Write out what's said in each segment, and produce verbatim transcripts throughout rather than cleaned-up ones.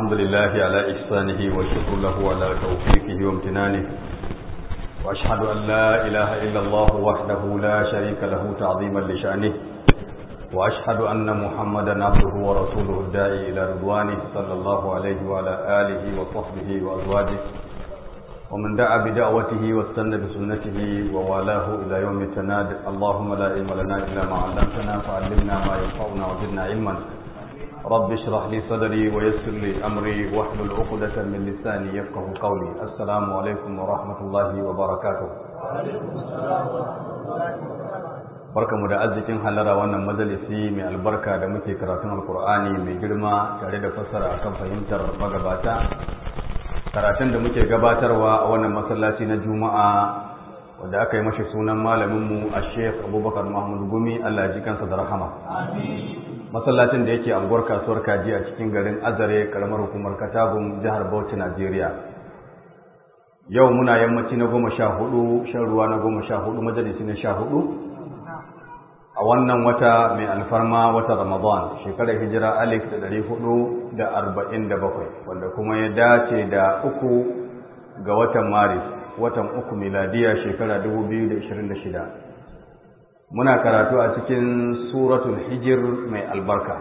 الحمد لله على إحسانه والشكر له على توفيقه وامتنانه وأشهد أن لا إله إلا الله وحده لا شريك له تعظيما لشأنه وأشهد أن محمدا عبده ورسوله الداعي إلى رضوانه صلى الله عليه وعلى آله وصحبه وأزواجه ومن دعا بدعوته واستنى بسنته ووالاه إلى يوم التناد. اللهم لا علم لنا إلا ما علمتنا فعلمنا ما ينفعنا وزدنا علما. رب اشرح لي صدري ويسر لي أمري واحلل عقدة من لساني يفقه قولي. السلام عليكم ورحمة الله وبركاته. barkamu da arzikin halara wannan majalisi mai albarka da muke karatun alkur'ani mai girma tare da fassara akan fahimtar magabata. Karatun da muke gabatarwa a wannan masallaci na Juma'a wanda aka yi mashi sunan malaminmu a Sheikh Abubakar Mahmud Gumi, Allah ji kansa da rahama. Masallacin da yake anguwar kasuwar Kaji a cikin garin Azare, karamar hukumar Katagum, jihar Bauchi, Najeriya. Yau muna yammaci na goma sha hudu, shan ruwa na goma sha hudu, majalisi na sha hudu. A wannan wata mai alfarma, wata Ramadan, shekarar hijira alif da ɗari hudu da arba'in da bakwai, wanda kuma ya dace da uku ga watan Maris, watan uku miladiya shekara dubu biyu da ishirin da shida. Muna karatu a cikin suratul Hijir mai albarka.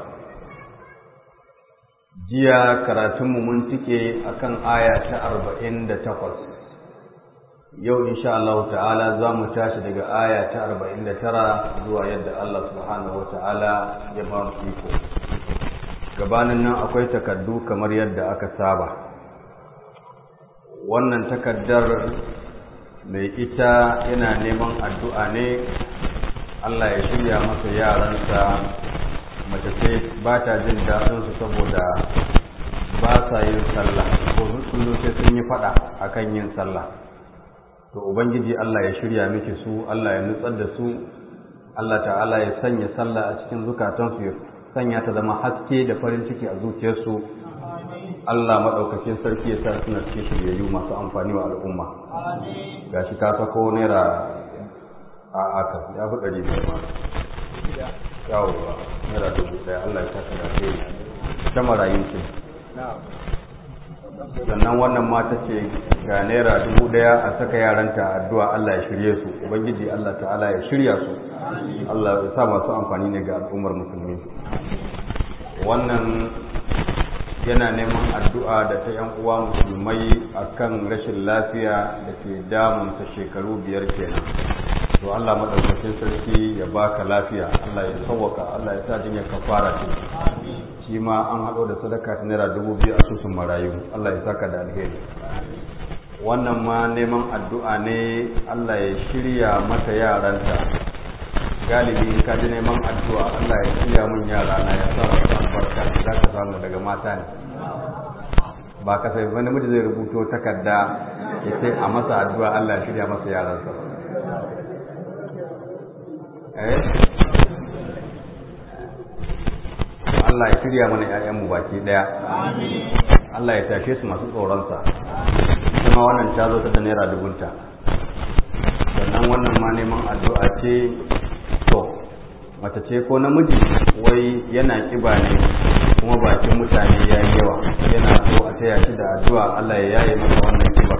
Jiya karatunmu mun cike akan aya ta arba'in da takwas. Yau insha Allah ta'ala za mu tashi daga aya ta arba'in da tara zuwa yadda Allah subhanahu wa ta'ala ya ba mu iko. Gabanin nan akwai takaddu kamar yadda aka saba. Wannan takaddar mai ita yana neman addu'a ne Allah ya shirya masa yaransa. Mace ce ba ta jin daɗinsu saboda ba sa yin sallah ko kullum sai sun yi faɗa akan yin sallah. To Ubangiji Allah ya shirya miki su, Allah ya nutsar da su, Allah ta'ala ya sanya sallah a cikin zukatansu, ya sanya ta zama haske da farin ciki a zuciyarsu. Allah maɗaukakin sarki ya sa suna cikin shiryayyu masu amfani wa al'umma. Ga shi ka sako naira a aka ya fi ɗari biyar ma. Yawwa, naira dubu ɗaya, Allah ya saka da ke ta marayu ce. Sannan wannan mata ce ga naira dubu ɗaya a saka yaranta addu'a Allah ya shirye su, Ubangiji Allah ta'ala ya shirya su, Allah ya sa masu amfani ne ga al'ummar musulmi. Wannan yana neman addu'a da ta ‘yan uwa musulmai akan rashin lafiya da ke damunsa shekaru biyar kenan. To Allah maɗaukakin sarki ya baka lafiya, Allah ya sauwaka, Allah ya sa jinyar kafara ce. Shi ma an haɗo da sadaka ta naira dubu biyu a susun marayu, Allah ya saka da alheri. Wannan ma neman addu'a ne Allah ya shirya mata yaranta. Galibi ka ji neman addu'a Allah ya shirya mun yara na ya sa wasu albarka za ka samu daga mata ne. Ba ka sai wani namiji zai rubuto takarda ya ce a masa addu'a Allah ya shirya masa yaransa. Eh? Allah ya shirya mana ‘ya'yanmu baki ɗaya. Allah ya tashe su masu tsoronsa. Kuma wannan ta zo ta da naira dubunta. Sannan wannan ma neman addu'a ce, to, mace ce ko namiji wai yana ƙiba ne kuma bakin mutane ya yi yawa. Yana so a taya shi da addu'a Allah ya yaye masa wannan ƙiba.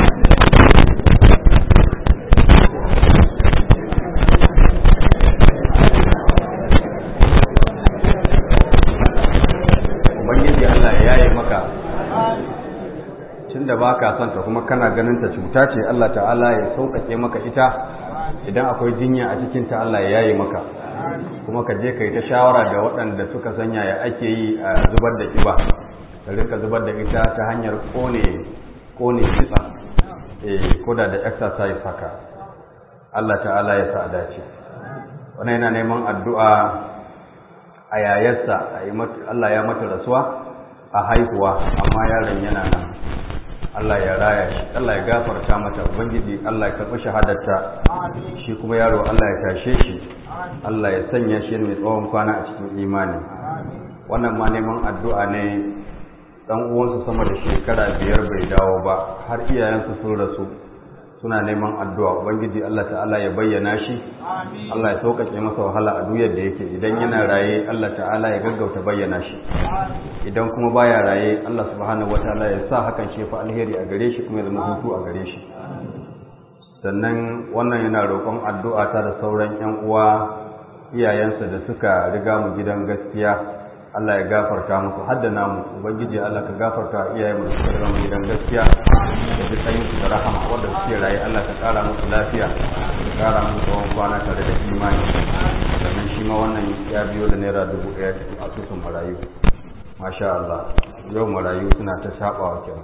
da ba ka son ta kuma kana ganin ta cuta ce, Allah ta'ala ya sauƙaƙe maka ita. Idan akwai jinya a cikin ta Allah ya yaye maka, kuma ka je ka yi ta shawara da waɗanda suka sanya ya ake yi a zubar da kiba, ka rinka zubar da ita ta hanyar kone kone kitsa, eh koda da exercise haka. Allah ta'ala ya sa dace. Wannan yana neman addu'a a yayarsa, Allah ya mata rasuwa a haihuwa amma yaron yana nan. Allah ya raya shi, Allah ya gafarta mata, Ubangiji Allah ya karɓi shahadarta, shi kuma yaro Allah ya tashe shi, Allah ya sanya shi mai tsawon kwana a cikin imani. Wannan ma neman addu'a ne, ɗan uwansu sama da shekara biyar bai dawo ba, har iyayensu sun rasu, suna neman addu'a ubangiji Allah ta'ala ya bayyana shi Allah ya sauƙaƙe masa wahala a duniyar da yake idan yana raye Allah ta'ala ya gaggauta bayyana shi idan kuma baya raye Allah subhanahu wataala ya sa hakan shi fa alheri a gare shi kuma ya zama hutu a gare shi. Sannan wannan yana roƙon addu'a ta da sauran ƴan uwa iyayensa da suka riga mu gidan gaskiya Allah ya gafarta musu hadda namu ubangiji Allah ka gafarta iyayen mu da suka riga mu gidan gaskiya da duk ayyukan su da rahama wanda suke raye Allah ka kara musu lafiya ka kara musu tsawon kwana tare da imani. Sannan shi ma wannan ya biyo da naira dubu ɗaya cikin asusun marayu masha Allah yau marayu suna ta shabawa kenan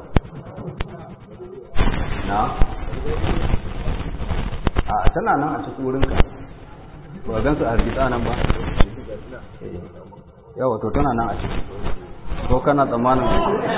na a tana nan a cikin wurinka ba gan su a hargitsa nan ba yawa to tana nan a ciki ko kana tsammanin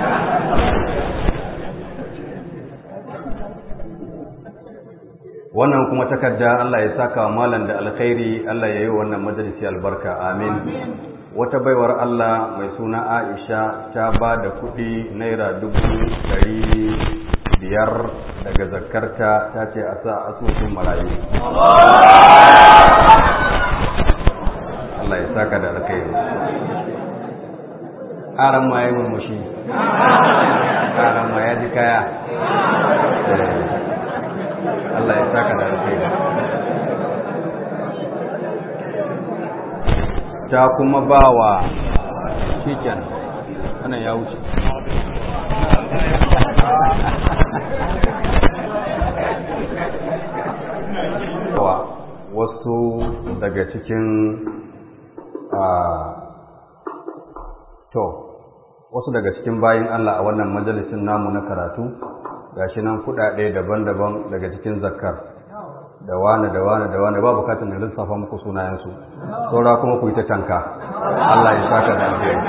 wannan kuma takarda Allah ya saka wa malam da alkhairi Allah ya yi wannan majalisi albarka amin. Wata baiwar Allah mai suna Aisha ta ba da kuɗi naira dubu ɗari biyar daga zakarta ta ce a sa asusun marayu. Allah ya saka da alkhairi. Aran ma ya yi murmushi, aran ma ya ji kaya. Allah ya saka da alkhairi. Ta kuma bawa shiken wannan ya wuce. Wasu daga cikin to wasu daga cikin bayin Allah a wannan majalisin namu na karatu gashi nan kudade daban-daban daga cikin zakkar da wani da wani da wani ba bukatun da lissafa muku sunayensu saura kuma ku yi ta tanka Allah ya saka da alheri.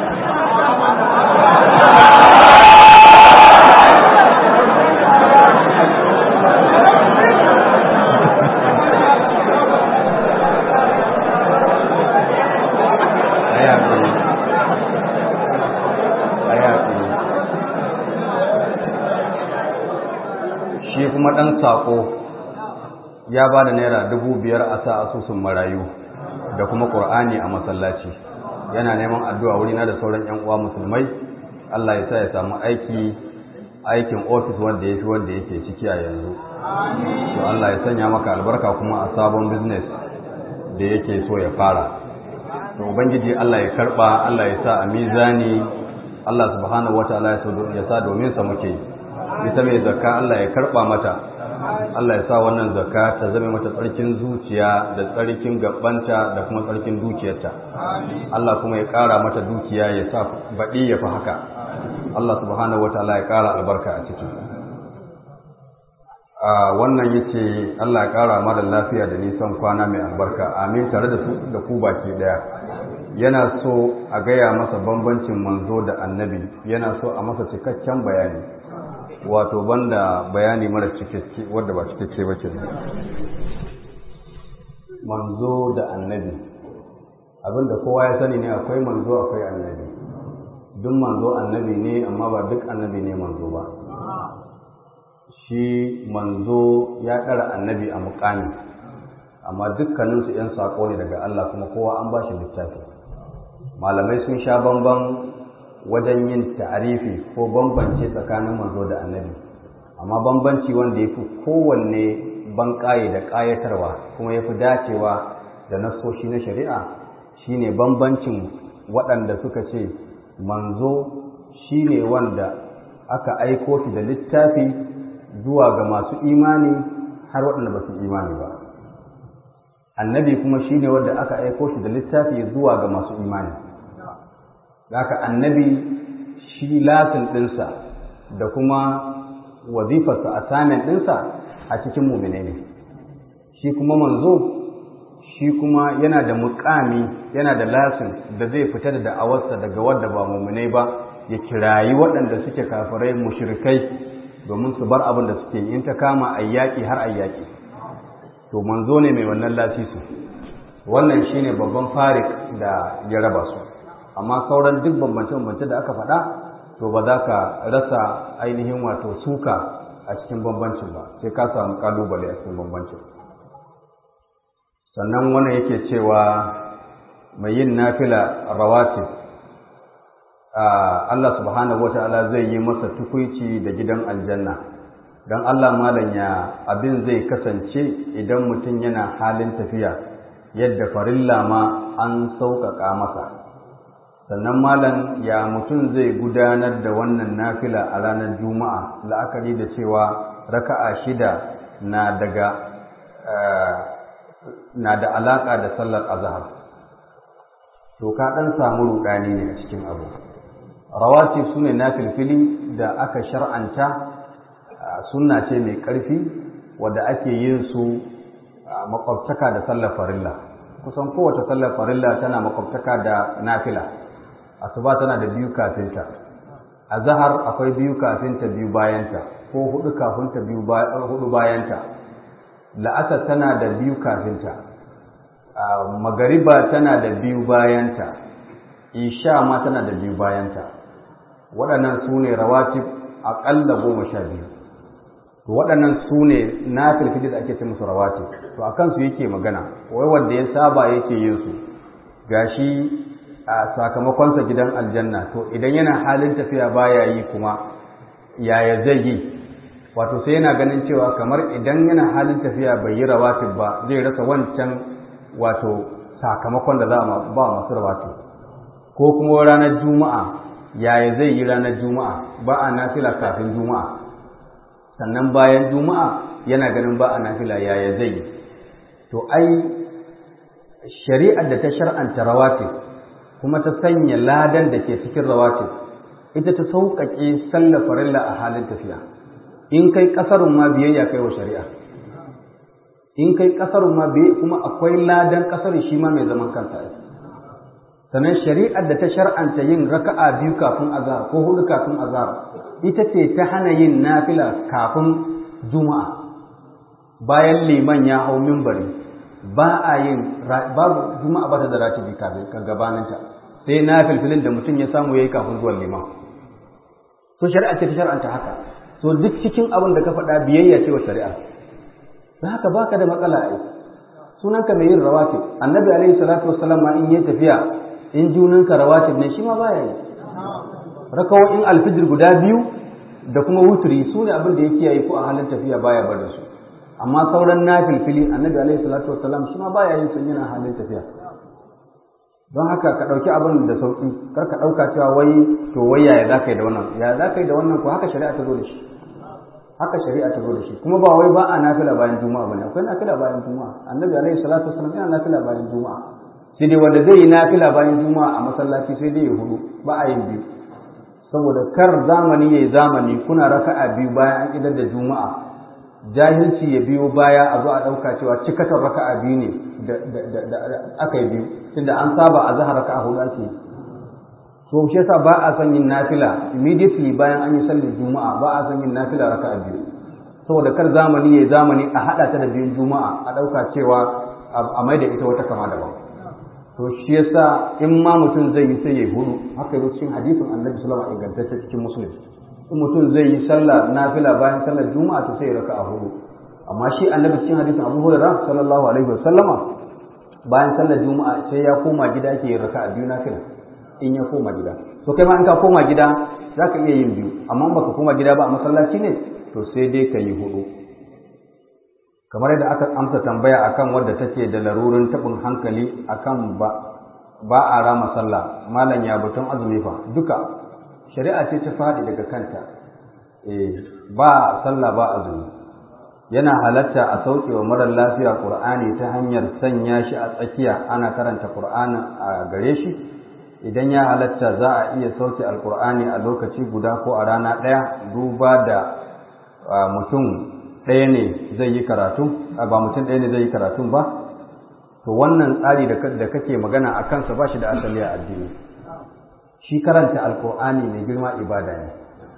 Shi kuma ɗan saƙo ya ba da naira dubu biyar a sa asusun marayu da kuma ƙur'ani a masallaci yana neman addu'a wurina da sauran ‘yan uwa musulmai Allah ya sa ya samu aiki aikin ofis wanda ya fi wanda yake ciki a yanzu to Allah ya sanya maka albarka kuma a sabon business da yake so ya fara to ubangiji Allah ya karba Allah ya sa a mizani Allah subhanahu wataala ya sa domin sa muke ita mai zakka Allah ya karba mata Allah ya sa wannan zakka ta zama mata tsarkin zuciya da tsarkin gabanta da kuma tsarkin dukiyarta Allah kuma ya ƙara mata dukiya ya sa baɗi ya fi haka Allah subhanahu wataala ya ƙara albarka a ciki a wannan yace Allah ya ƙara mara lafiya da nisan kwana mai albarka amin tare da su da ku baki daya yana so a gaya masa bambancin manzo da annabi yana so a masa cikakken bayani wato banda bayani mara cikakke wanda ba cikakke ba ke manzo da annabi abinda kowa ya sani ne akwai manzo akwai annabi duk manzo annabi ne amma ba duk annabi ne manzo ba shi manzo ya ɗara annabi a muƙami amma dukkaninsu ‘yan saƙo ne daga Allah kuma kowa an ba shi littafi malamai sun sha bamban wajen yin ta'arifi ko bambance tsakanin manzo da annabi amma bambanci wanda ya fi kowanne banƙaye da ƙayatarwa kuma ya fi dacewa da nassoshi na shari'a shine bambancin waɗanda suka ce manzo shine wanda aka aiko shi da littafi zuwa ga masu imani har waɗanda ba su imani ba annabi kuma shine wanda aka aiko shi da littafi zuwa ga masu imani haka annabi shi lasin ɗinsa da kuma wazifarsa assignment ɗinsa a cikin mu'mine ne shi kuma manzo shi kuma yana da muƙami yana da lasin da zai fita da da'awarsa daga wadda ba mu'mine ba ya kirayi waɗanda suke kafirai mushrikai domin su bar abin da suke in ta kama ayyaki har ayyaki to manzo ne mai wannan lasisi wannan shine babban farik da ya raba su amma sauran duk bambance-bambance da aka faɗa to ba za ka rasa ainihin wato suka a a cikin bambancin ba, sai ka samu kalubale a cikin bambancin. Sannan wannan yake cewa mai yin nafila rawatib Allah subhanahu wata'ala zai yi masa tukuici da gidan aljanna. Don Allah malam ya abin zai kasance idan mutum yana halin tafiya yadda farilla ma an sauƙaƙa masa. Sannan malam ya mutum zai gudanar da wannan nafila a ranar Juma'a, la'akari da cewa raka'a shida na daga na da alaƙa da sallar azhar. To ka ɗan samu ruɗani ne a cikin abu. Rawatib sune nafilfili da aka shar'anta, sunna ce mai ƙarfi wadda ake yin su makwabtaka da sallar farilla. Kusan kowace sallar farilla tana makwabtaka da nafila. Asuba tana da biyu kafinta, azhar akwai biyu kafinta biyu bayanta, ko hudu kafinta biyu hudu bayanta, la'asar tana da biyu kafinta, magariba tana da biyu bayanta, isha ma tana da biyu bayanta. Waɗannan su ne rawatib aƙalla goma sha biyu. To waɗannan su ne na filfili da ake ce musu rawatib. To a kansu yake magana, wai wanda ya saba yake yin su, gashi a sakamakonsa gidan aljanna. To idan yana halin tafiya baya yi kuma yaya zai yi? Wato sai yana ganin cewa kamar idan yana halin tafiya bai yi rawatib ba zai rasa wancan wato sakamakon da za a ba masu rawatib. Ko kuma ranar juma'a, yaya zai yi ranar juma'a? Ba a nafila kafin juma'a, sannan bayan juma'a yana ganin ba a nafila, yaya zai yi? To ai shari'ar da ta shar'anta rawatib kuma ta sanya ladan da ke cikin rawatib ita ta sauƙaƙe sallar farilla a halin tafiya. In kai ƙasarun ma biyayya kai wa shari'a, in kai ƙasarun ma biyayya kuma akwai ladan ƙasar shi ma mai zaman kansa. Sannan shari'ar da ta shar'anta yin raka'a biyu kafin azhar ko hudu kafin azhar ita ce ta hana yin nafila kafin juma'a. Bayan liman ya hau minbari ba a yin babu juma'a ba ta da ratibi kafin ka gabaninta, sai nafilfilin da mutum ya samu yayi kafin zuwan liman. To shari'a ce ta shar'anta haka. So duk cikin abin da ka faɗa biyayya ce wa shari'a. Don haka baka da matsala ai. Sunanka mai yin rawatib. Annabi alaihi salatu wassalam ma in yi tafiya in junanka rawatib ne shi ma baya yi. Rakawoyin alfijir guda biyu da kuma wuturi su ne abin da ya kiyaye ko a halin tafiya baya bar da su. Amma sauran nafilfili Annabi alaihi salatu wassalam shi ma baya yin sun yana halin tafiya. Don haka ka ɗauki abin da sauƙi, kar ka ɗauka cewa wai to wai yaya za ka yi da wannan, ya za ka yi da wannan ko haka shari'a ta zo da shi, haka shari'a ta zo da shi. Kuma ba wai ba a nafila bayan juma'a bane, akwai nafila bayan juma'a. Annabi alaihi salatu wasallam yana nafila bayan juma'a. Sai dai wanda zai yi nafila bayan juma'a a masallaci sai dai ya hudu, ba a yin biyu. Saboda kar zamani yayi zamani kuna raka'a biyu bayan an idar da juma'a, jahilci ya biyo baya a zo a ɗauka cewa cikatar raka'a biyu ne da aka yi biyu. Tunda an saba a zahar raka'a hudu ake. So shi yasa ba a son yin nafila immediately bayan an yi sallar juma'a, ba a son yin nafila raka'a biyu. Saboda kar zamani yayi zamani a hada ta da biyun juma'a a dauka cewa a maida ita wata kama daban. To shi yasa in ma mutum zai yi sai ya hudu, haka yake cikin hadisin Annabi sallallahu alaihi wasallam ingantacce cikin Muslim. In mutum zai yi sallah nafila bayan sallar juma'a to sai ya raka'a hudu. Amma shi Annabi cikin hadisin Abu Hurairah sallallahu alaihi wasallama bayan sallar juma'a sai ya koma gida ke yin raka'a biyu nafila in ya koma gida. To kai ma in ka koma gida zaka iya yin biyu, amma in baka koma gida ba a masallaci ne to sai dai ka yi hudu. Kamar yadda aka amsa tambaya akan wadda take da larurin tabin hankali akan ba ba a rama sallah, malam ya batun azumi fa duka shari'a ce ta fadi daga kanta. Eh ba sallah ba azumi. Yana halatta a sauke wa marar lafiya Qur'ani ta hanyar sanya shi a tsakiya ana karanta Qur'ani a gare shi. Idan ya halatta za a iya sauke Al-Qur'ani a lokaci guda ko a rana ɗaya, duba da mutum ɗaya ne zai yi karatu, ba mutum ɗaya ne zai yi karatun ba. To wannan tsari da kake magana a kansa ba shi da asali a addini. Shi karanta Al-Qur'ani mai girma ibada ne.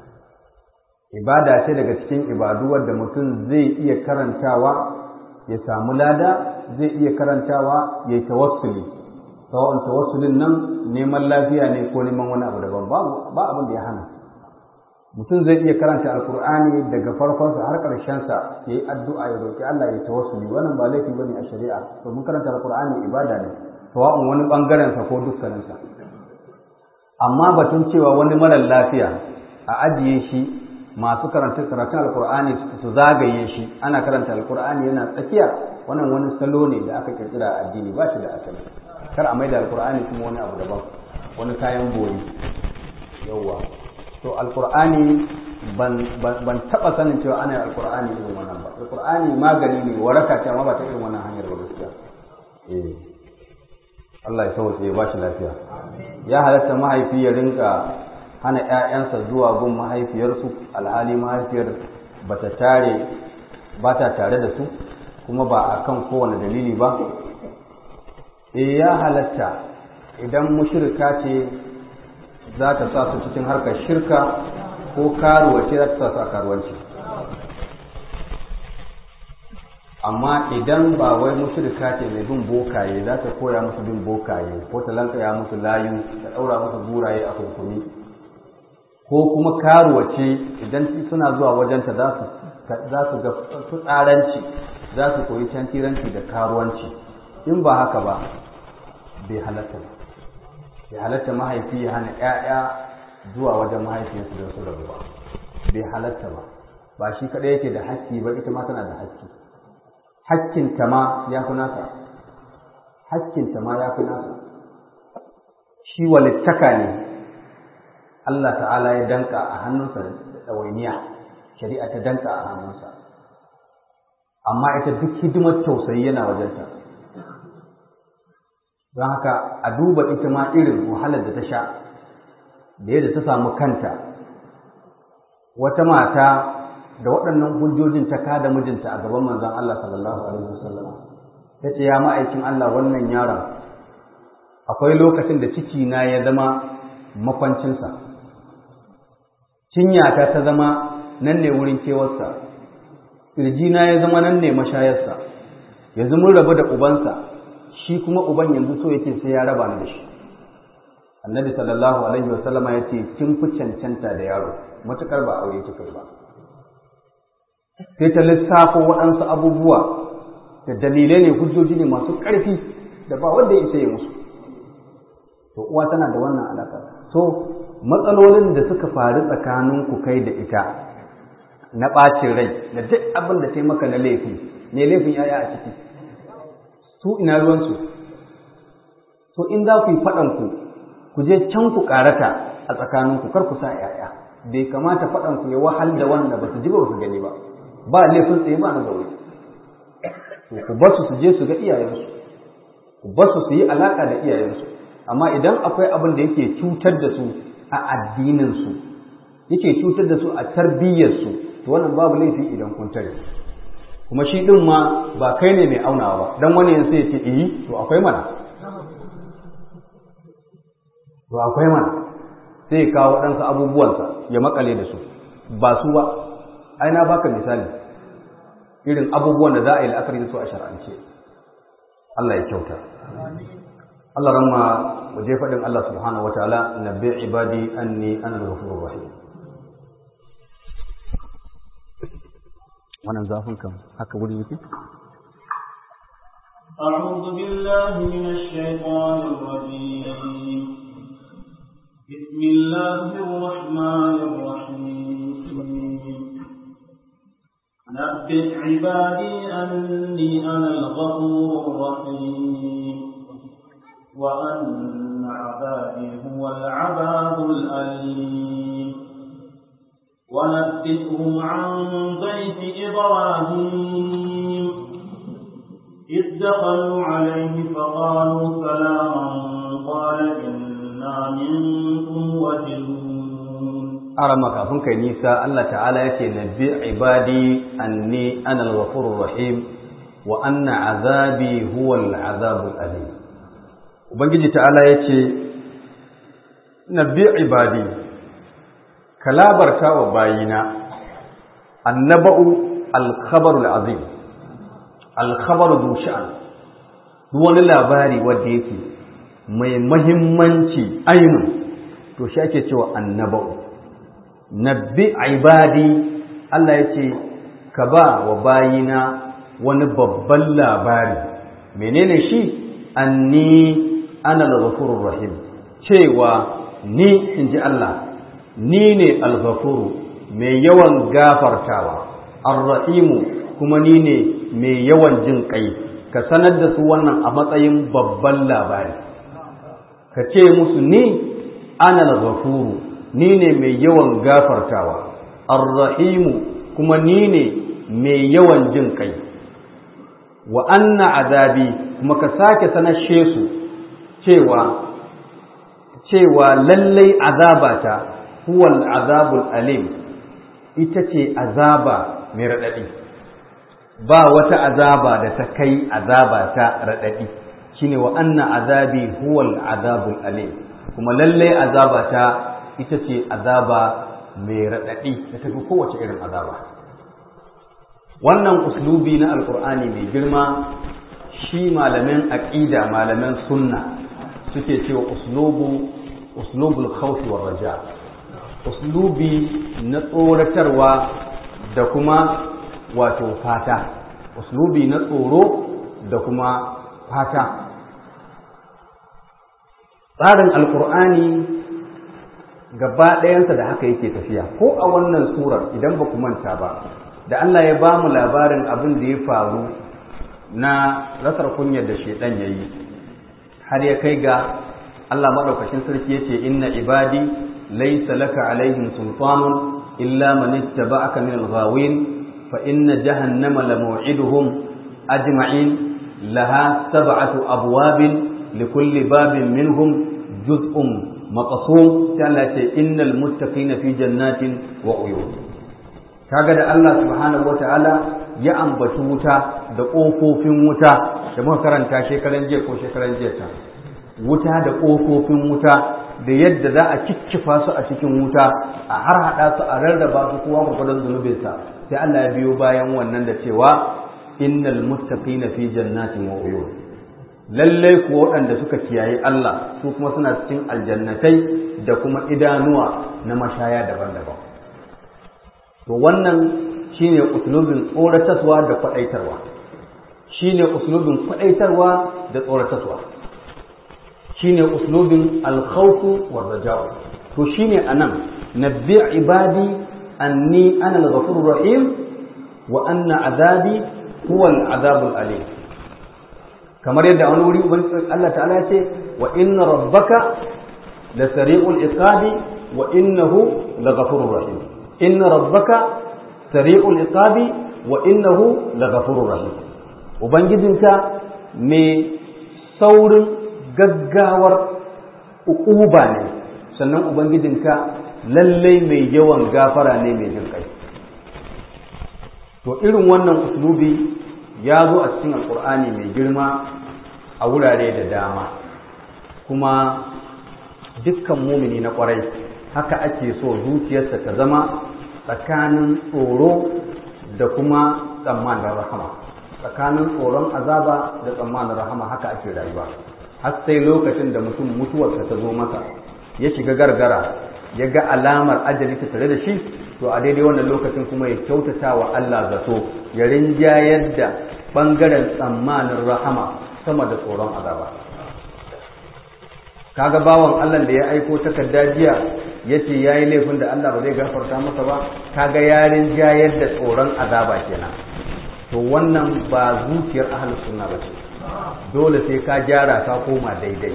Ibada ce daga cikin ibadu wadda mutum zai iya karantawa ya samu lada, zai iya karantawa ya yi tawassuli. Sawa'un tawassulin nan neman lafiya ne ko neman wani abu daban, ba abin da ya hana. mutum zai iya karanta alkur'ani daga farkonsa har ƙarshensa ya yi addu'a ya roƙi Allah ya tawassuli, wannan ba laifi bane a shari'a, domin karanta alkur'ani ibada ne, sawa'un wani ɓangarensa ko dukkaninsa. Amma batun cewa wani marar lafiya a ajiye shi masu karanta karatun alkur'ani su zagaye shi ana karanta alkur'ani yana tsakiya, wannan wani salo ne da aka kirkira a addini, ba shi da asali. Kar a maida alkur'ani kuma wani abu daban, wani kayan bori. Yawwa to alkur'ani ban ban taba sanin cewa ana alkur'ani irin wannan ba. Alkur'ani magani ne, waraka ce, amma ba ta irin wannan hanyar ba gaskiya. Eh Allah ya sauke ya bashi lafiya. Ya halatta mahaifi ya rinka hana ƴaƴansa zuwa gun mahaifiyarsu alhali mahaifiyar bata tare ba ta tare da su kuma ba akan kowane dalili ba. Eh ya halatta idan mushrika ce za ta sa su cikin harkar shirka ko karuwa ce za ta sa su a karuwanci. Amma idan ba wai mushrika ce mai bin bokaye za ta koya musu bin bokaye ko ta lankaya musu layu ta ɗaura musu buraye a kurkumi, ko kuma karuwa ce idan suna zuwa wajenta za su ga tsaranci, za su koyi tantiranci da karuwanci. In ba haka ba bai halatta ba. Bai halatta mahaifi ya hana ‘ya'ya zuwa wajen mahaifiyarsu don su rabu ba. Bai halatta ba. Ba shi kaɗai yake da hakki ba, ita ma tana da hakki. Hakkinta ma ya fi nasa. Hakkinta ma ya fi nasa. Shi walittaka ne Allah ta'ala ya danka a hannunsa da ɗawainiya, shari'a ta danka a hannunsa. Amma ita duk hidimar tausayi yana wajenta. Don haka a duba ita ma irin wahalar da ta sha, da yadda ta samu kanta. Wata mata da waɗannan hujjojin ta kada mijinta a gaban manzon Allah sallallahu alaihi wasallam. Ta ce, ya ma'aikin Allah, wannan yaron akwai lokacin da ciki na ya zama makwancinsa, cinyata ta zama nan ne wurin kewarsa, ƙirjina ya zama nan ne mashayarsa, yanzu mun rabu da ubansa, shi kuma uban yanzu so yake sai ya raba ni da shi. Annabi sallallahu alaihi wasallama ya ce, kin fi cancanta da yaro, matuƙar ba aure kika ba. Sai ta lissafo waɗansu abubuwa da dalilai ne, hujjoji ne masu ƙarfi da ba wanda ya isa ya musu. To uwa tana da wannan alaƙa. So matsalolin da suka faru tsakanin ku kai da ita na ɓacin rai da duk abin da ta maka na laifi, ne laifin yaya a ciki, su ina ruwansu. So in za ku yi faɗanku, ku je can ku ƙarata a tsakaninku, kar ku sa yaya. Bai kamata faɗanku ya wahal da wanda ba su ji ba su gani ba, ba laifin tsaye ba na zaune. Ku basu su je su ga iyayensu, ku basu su yi alaƙa da iyayensu. Amma idan akwai abin da yake cutar da su a addininsu, yake cutar da su a tarbiyyarsu, to wannan babu laifi idan kun tare. Kuma shi ɗin ma ba kai ne mai aunawa ba, don wani yanzu ya ce iyi, to akwai mana. To akwai mana, sai ya kawo waɗansu abubuwansa ya makale da su, ba su ba. Ai na baka misali, irin abubuwan da za a yi la'akari da su a shar'ance. Allah ya kyauta. Allah ramma mu je faɗin Allah subhanahu wataala, nabbi ibadi anni ana al-ghafurur rahim. Wannan zafin kan haka wuri yake? أعوذ بالله من الشيطان الرجيم. بسم الله الرحمن الرحيم. نبئ عبادي أني أنا الغفور الرحيم وأن عذابي هو العذاب الأليم. ونبئهم عن ضيف إبراهيم إذ دخلوا عليه فقالوا سلاما قال إنا منكم وجلون. أرمى كافن كنيسة الله تعالى يتي نبئ عبادي أني أنا الغفور الرحيم وأن عذابي هو العذاب الأليم. Ubangiji ta'ala ya ce, Nabbi ibadi, ka labarta wa bayina, annaba'u alkhabarul azim, alkhabaru dushan, duk wani labari wadda yake mai mahimmanci ainihin, to shi ake cewa annaba'u. nabbi ibadi Allah ya ce ka ba wa bayina wani babban labari menene shi anni ana al-ghafurur rahim cewa ni inji Allah ni ne al-ghafuru mai yawan gafartawa ar-rahimu kuma ni ne mai yawan jin kai ka sanar da su wannan a matsayin babban labari ka ce musu ni ana al-ghafuru ni ne mai yawan gafartawa ar-rahimu kuma ni ne mai yawan jin kai wa anna azabi kuma ka sake sanashe su cewa cewa lallai azabata huwal azabul alim ita ce azaba mai radadi ba wata azaba da ta kai azaba ta radadi shine wa anna azabi huwal azabul alim kuma lallai azabata ita ce azaba mai radadi da tafi kowace irin azaba wannan uslubi na alkur'ani mai girma shi malamin aqida malamin sunna suke cewa uslubu uslubul khawf war raja uslubi na tsoratarwa da kuma wato fata uslubi na tsoro da kuma fata tsarin alkur'ani gaba ɗayansa da haka yake tafiya ko a wannan surar idan ba ku manta ba da Allah ya ba mu labarin abin da ya faru na rasar kunyar da shedan yayi har ya kai ga Allah madaukakin sarki yace inna ibadi laysa laka alaihim sultanun illa man ittaba'aka min al-ghawin fa inna jahannama lamaw'iduhum ajma'in laha sab'atu abwabin likulli babin minhum juz'un maqsum ta ce innal muttaqina fi jannatin wa uyun kaga da Allah subhanahu wataala ya ambaci wuta da ƙofofin wuta da muka karanta shekaran jiya ko shekaran jiya ta wuta da ƙofofin wuta da yadda za a kikkifa su a cikin wuta a har hada su a rarraba su kowa gurgurdan zunubinsa sai Allah ya biyo bayan wannan da cewa innal muttaqina fi jannatin wa uyun lalle ko waɗanda suka kiyaye Allah su kuma suna cikin aljannatai da kuma idanuwa na mashaya daban-daban to wannan shine uslubin tsoratarwa da kwadaitarwa shine uslubin kwadaitarwa da tsoratarwa shine uslubin al-khawf war-rajaa to shine anan nabbi ibadi anni ana al-ghafurur rahim wa anna azabi huwa al-azabul alim kamar yadda wani wuri Allah ta'ala ya ce wa inna rabbaka lasari'ul iqabi wa innahu laghafurur rahim inna rabbaka sari'ul iqabi wa innahu laghafurur rahim ubangijinka mai saurin gaggawar uquba ne sannan ubangijinka lalle mai yawan gafara ne mai jin kai to irin wannan uslubi ya zo a cikin alqur'ani mai girma a wurare da dama kuma dukkan mumini na kwarai haka ake so zuciyarsa ta zama tsakanin tsoro da kuma tsammanin rahama tsakanin tsoron azaba da tsammanin rahama haka ake rayuwa har sai lokacin da mutum mutuwarsa ta zo masa ya shiga gargara ya ga alamar ajali ta tare da shi to a daidai wannan lokacin kuma ya kyautata wa Allah zato ya rinjayar da bangaren tsammanin rahama sama da tsoron azaba kaga bawan Allah da ya aiko takarda jiya yace yayi laifin da Allah ba zai gafarta masa ba kaga yarin jayar da tsoron azaba kenan to wannan ba zuciyar ahlus sunna ba ce dole sai ka gyara ka koma daidai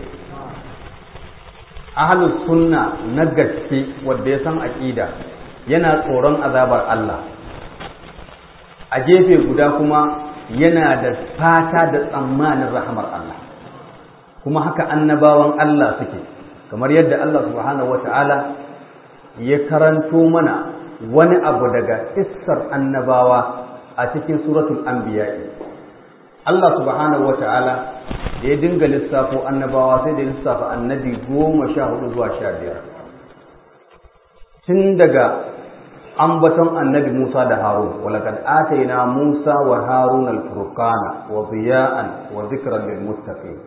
ahlus sunna na gaske wanda ya san aqida yana tsoron azabar Allah a gefe guda kuma yana da fata da tsammanin rahmar Allah kuma haka annabawan Allah suke kamar yadda Allah subhanahu wata'ala ya karanto mana wani abu daga kissar annabawa a cikin suratul anbiya Allah subhanahu wata'ala da ya dinga lissafo annabawa sai da lissafa annabi goma sha hudu zuwa sha biyar tun daga ambaton annabi Musa da Harun walaqad atayna Musa wa Harun al-furqana wa diya'an wa dhikran lil muttaqin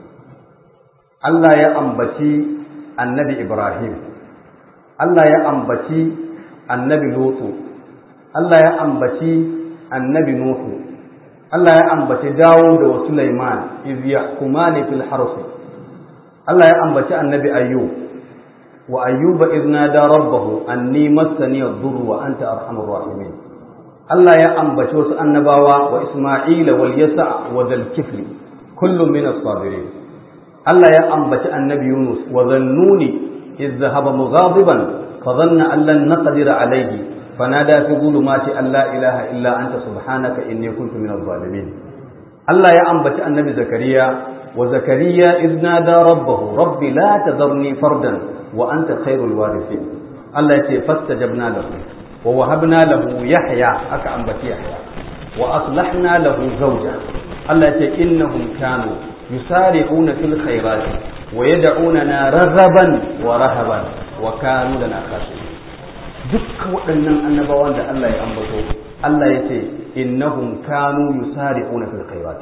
Allah ya ambaci annabi Ibrahim Allah ya ambaci annabi Lutu, Allah ya ambaci annabi Nuhu, Allah ya ambaci Dawud wa Sulaiman iz yahkumani fil harsi, Allah ya ambaci annabi Ayyub wa Ayyuba iz nada rabbahu anni massani ad-durru wa anta arhamur rahimin. Allah ya ambaci wasu annabawa wa Isma'ila wal Yasa' wa Dhal Kifli kullum min as-sabirin. Allah ya ambaci annabi Yunus wa Dhannuni iz dhahaba mughadiban fa dhanna an lan naqdira alayhi fanada fi dhulumati an la ilaha illa anta subhanaka inni kuntu min adh-dhalimin. Allah ya ambaci annabi Zakariya wa Zakariya iz nada rabbahu rabbi la tadharni fardan wa anta khairul warithin. Allah ya ce fastajabna lahu wa wahabna lahu Yahya, aka ambaci Yahya, wa aslahna lahu zawja. Allah ya ce innahum kanu yusari'una fil khairati wa yad'unana raghaban wa rahaban wa kanu lana khashi'in. Duk waɗannan annabawan da Allah ya ambato, Allah ya ce innahum kanu yusari'una fil khairati.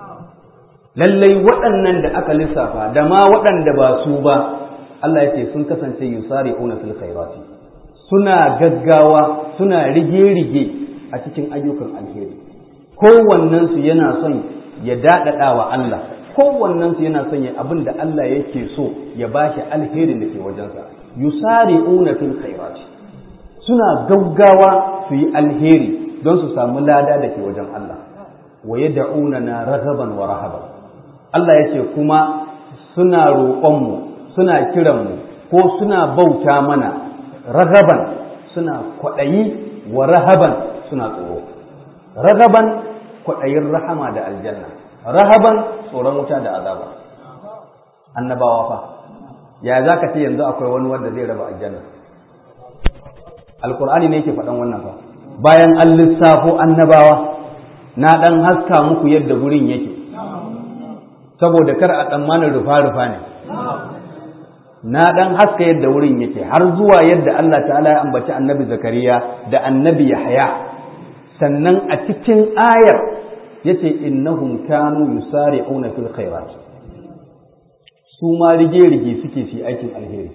Lallai waɗannan da aka lissafa da ma waɗanda ba su ba, Allah ya ce sun kasance yusari'una fil khairati, suna gaggawa, suna rige-rige a cikin ayyukan alheri. Kowannensu yana son ya daɗaɗa wa Allah, kowannensu yana son ya abin da Allah yake so ya bashi alherin da ke wajensa. Yusari'una fil khairati, suna gaggawa su yi alheri don su samu lada da ke wajen Allah. Wa yad'unana raghaban wa rahaban. Allah ya ce kuma suna roƙonmu, suna kiranmu, ko suna bauta mana, ragaban suna kwaɗayi, wa rahaban suna tsoro. Ragaban kwaɗayin rahama da aljanna, rahaban tsoron wuta da azaba. Annabawa fa, ya za ka ce yanzu akwai wani wanda zai raba aljanna? Alƙur'ani ne yake faɗan wannan fa. Bayan an lissafo annabawa, na ɗan haska muku yadda gurin yake, saboda kar a tsammanin rufa-rufa ne. Na ɗan haska yadda wurin yake har zuwa yadda Allah ta'ala ya ambaci annabi Zakariya da annabi Yahya. Sannan a cikin ayar yace innahum kanu yusari'una fil khairat, su ma rige-rige suke fi aikin alheri.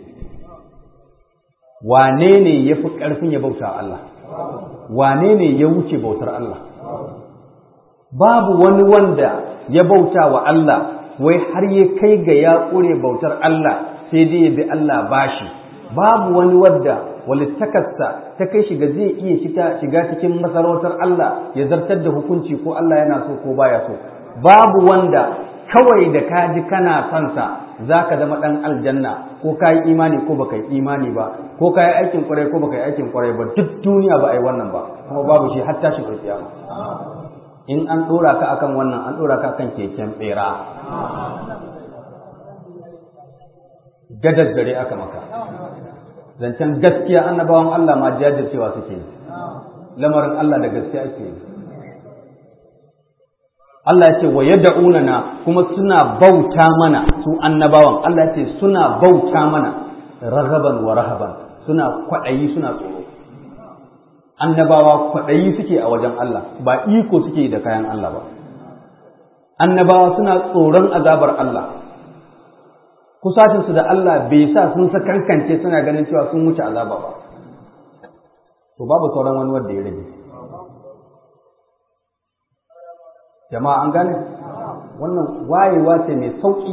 Wane ne ya fi ƙarfin ya bauta Allah? Wane ne ya wuce bautar Allah? Babu wani wanda ya bauta wa Allah wai har ya kai ga ya ƙure bautar Allah sai dai ya bi Allah bashi. Babu wani wadda walittakarsa ta kai shiga zai iya shiga cikin masarautar Allah ya zartar da hukunci ko Allah yana so ko baya so. Babu wanda kawai da ka ji kana son sa za ka zama ɗan aljanna, ko ka yi imani ko baka yi imani ba, ko ka yi aikin kwarai ko baka yi aikin kwarai ba, duk duniya ba a yi wannan ba, kuma babu shi har tashi kiyama. In an ɗora ka akan wannan, an ɗora ka akan keken ɓera. Gadar dare aka maka. Zancen gaskiya annabawan Allah ma jajircewa suke yi. Lamarin Allah da gaskiya ake yi. Allah ya ce wa yad'unana, kuma suna bauta mana su annabawan. Allah ya ce suna bauta mana raghaban wa rahaban, suna kwaɗayi suna tsoro. Annabawa kwaɗayi suke a wajen Allah, ba iko suke da kayan Allah ba. Annabawa suna tsoron azabar Allah. Kusacinsu da Allah bai sa sun sakankance suna ganin cewa sun wuce azaba ba. To babu sauran wani wanda ya rage. Jama'a an gane? Wannan wayewa ce mai sauƙi.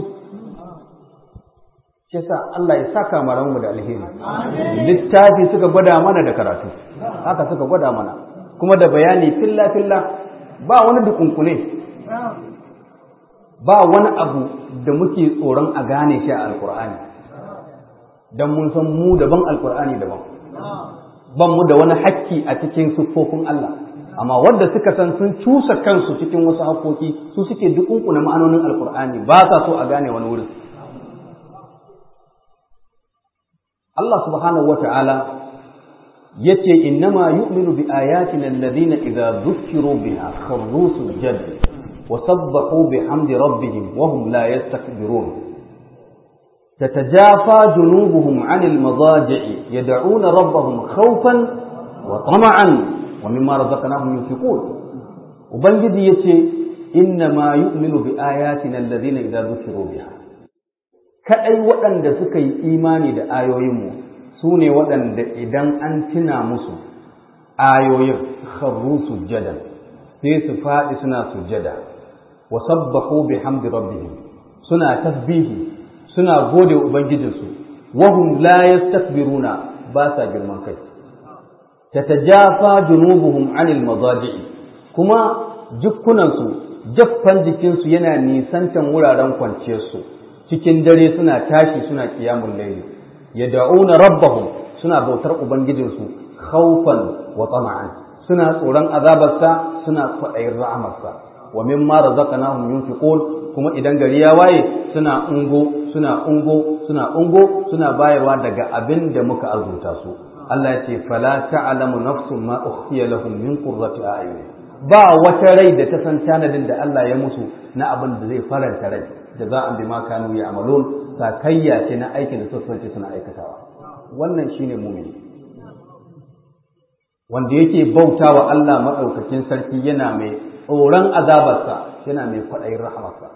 Shi yasa Allah ya saka mu da alheri. Littafi suka gwada mana da karatu. Haka suka gwada mana. Kuma da bayani filla filla, ba wani dukunkune. Ba wani abu da muke tsoron a gane shi a Alƙur'ani. Dan mun san mu daban Alƙur'ani daban. Ban mu da wani hakki a cikin siffofin Allah. Amma wanda suka san sun cusa kansu cikin wasu haƙoƙi, su suke dukunkuna ma'anonin Alƙur'ani, ba sa so a gane wani wurin. Allah subhanahu wata'ala yace innama yu'minu bi ayatina alladhina idza dhukkiru biha kharru sujadan wa sabbahu bihamdi rabbihim wa hum la yastakbirun. تتجافى جنوبهم عن المضاجع يدعون ربهم خوفا وطمعا ومما رزقناهم ينفقون. وبنجد يتي إنما يؤمن بآياتنا الذين إذا ذكروا بها. كأي وأن سكي إيماني دا آيوهم su ne waɗanda idan an tuna musu ayoyin kharru sujjadan sai su faɗi suna sujjada wa sabbahu bihamdi rabbihim suna tasbihi suna gode ubangijinsu wa hum la yastakbiruna ba sa girman kai tatajafa junubuhum anil madaji'i kuma jukkunansu jaffan jikinsu yana nisantan wuraren kwanciyarsu cikin dare suna tashi suna qiyamul layl yad'una rabbahum suna bautar ubangijinsu khawfan wa tama'an suna tsoron azabarsa suna kwaɗayin ra'amarsa wa mimma razaqnahum yunfiqun kuma idan gari ya waye suna ungo suna ungo suna ungo suna bayarwa daga abin da muka azurta su Allah ya ce fala ta'lamu nafsun ma ukhfiya lahum min qurrati a'yun ba wata rai da ta san tanadin da Allah ya musu na abin da zai faranta rai jaza'an bima kanu ya'malun sakayya ce na aikin da suka ce suna aikatawa wannan shine mu'mini wanda yake bautawa Allah madaukakin sarki yana mai tsoron azabarsa yana mai kwaɗayin rahamarsa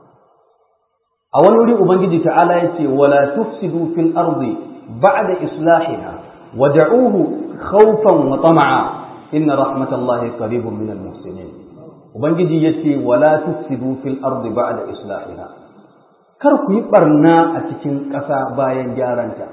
a wani wuri ubangiji ta'ala yace wala tufsidu fil ardi ba'da islahiha wad'uuhu khawfan wa tama'a inna rahmatallahi qaribun minal muhsinin ubangiji yace wala tufsidu fil ardi ba'da islahiha kar ku yi barna a cikin ƙasa bayan gyaranta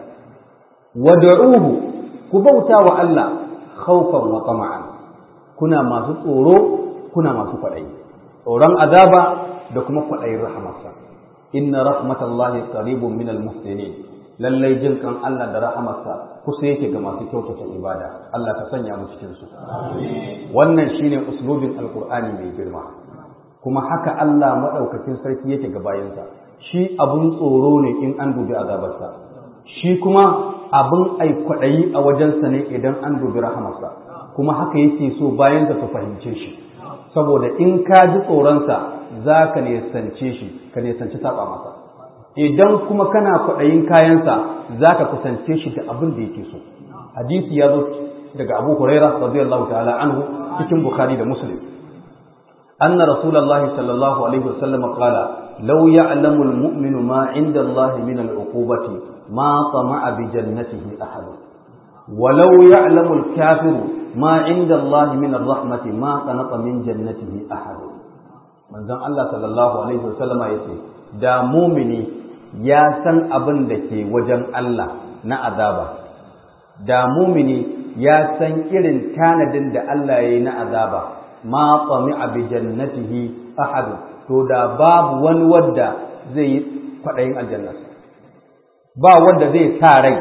wad'uuhu ku bauta wa Allah khawfan wa tama'an kuna masu tsoro kuna masu kwaɗayi tsoron azaba da kuma kwaɗayin rahamarsa inna rahmatallahi qaribun minal muhsinin lallai jin kan Allah da rahamarsa kusa yake ga masu kyautata ibada Allah ka sanya mu cikin su wannan shine uslubin alqur'ani mai girma kuma haka Allah madaukakin sarki yake ga bayansa shi abun tsoro ne in an dubi azabarsa shi kuma abun ai kwaɗayi a wajensa ne idan an dubi rahamarsa kuma haka yake so bayansa su fahimce shi saboda in ka ji tsoronsa za ka nesance shi ka nesanci saba masa idan kuma kana kwaɗayin kayansa za ka kusance shi da abin da yake so hadisi ya zo daga abu huraira radiyallahu ta'ala anhu cikin bukhari da muslim anna rasulullahi sallallahu alaihi wasallam qala law ya'lamu almu'minu ma 'inda allahi min al'uqubati ma tama'a bi jannatihi ahad ولو يعلم الكافر ما عند الله من الرحمة ما قنط من جنته أحد من ذن الله صلى الله عليه وسلم يقول دا مؤمني يا سن أبن دكي وجن الله نا عذابا دا مؤمني يا سن إرن كاندن دا الله ينا عذابا ما طمع بجنته أحد تو دا باب ون ودا زي فدين الجنة با ودا زي ساري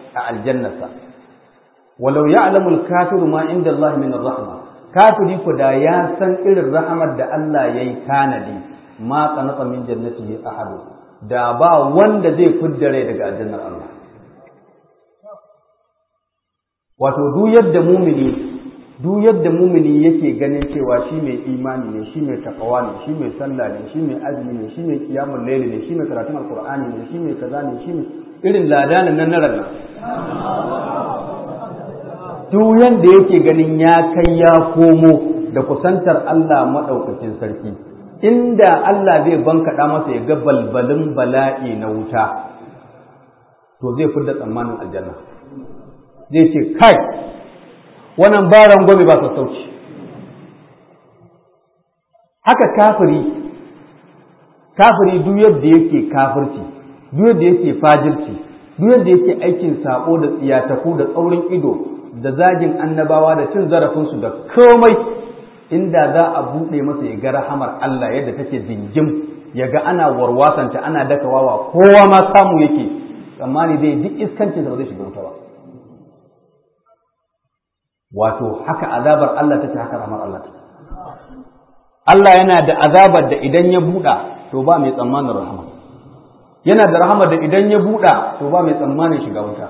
الجنة walau ya'lamu al-kafiru ma inda Allah min ar-rahma kafiri ko da ya san irin rahamar da Allah yayi tanadi ma qanata min jannatihi ahad da ba wanda zai kuddare daga aljannar Allah wato duk yadda mumini duk yadda mumini yake ganin cewa shi mai imani ne shi mai takawa ne shi mai sallah ne shi mai azumi ne shi mai qiyamul layl ne shi mai karatun alqur'ani ne shi mai kaza ne shi mai irin ladanan nan na ranna duk yanda yake ganin ya kai ya komo da kusantar Allah maɗaukakin sarki inda Allah zai bankaɗa masa ya ga balbalin bala'i na wuta to zai fidda tsammanin aljanna zai ce kai wannan baran gwami ba sassauci haka kafiri kafiri duk yadda yake kafirci duk yadda yake fajirci duk yadda yake aikin sako da tsiyataku da tsaurin ido da zagin annabawa da cin zarafinsu da komai inda za a buɗe masa ya ga rahamar Allah yadda take dingim ya ga ana warwasanta ana dakawawa kowa ma samu yake tsammani zai duk iskancin da ba zai shiga wuta ba wato haka azabar Allah take haka rahamar Allah take Allah yana da azabar da idan ya buɗa to ba mai tsammanin rahama yana da rahamar da idan ya buɗa to ba mai tsammanin shiga wuta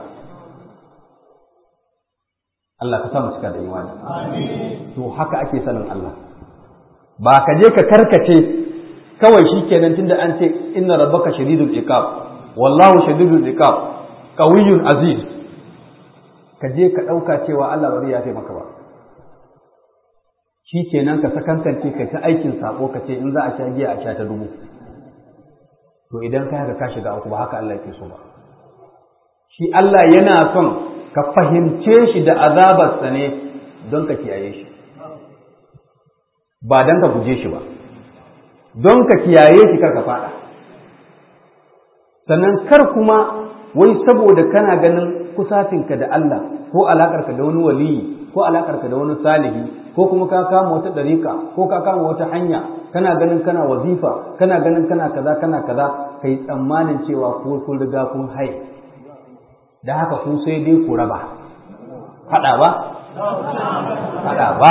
Allah ka samu cika da imani. Amin. To haka ake sanin Allah. Ba ka je ka karkace kawai shi kenan tunda an ce inna rabbaka shadidul iqab wallahu shadidul iqab qawiyyun aziz. Ka je ka dauka cewa Allah ba zai yafe maka ba. Shi kenan ka sakankance ka ta aikin sako ka ce in za a sha giya a sha ta dubu. To idan ka haka ka shiga uku ba haka Allah yake so ba. shi Allah yana son ka fahimce shi da azabarsa ne don ka kiyaye shi ba don ka guje shi ba, don ka kiyaye shi kar ka fada. Sannan kar kuma wai saboda kana ganin kusacinka da Allah ko alakarka da wani waliyi ko alakarka da wani salihi ko kuma ka kama wata dariƙa ko ka kama wata hanya kana ganin kana wazifa kana ganin kana kaza kana kaza kai tsammanin cewa ko kun riga kun haye da haka ku sai dai ku raba hada ba hada ba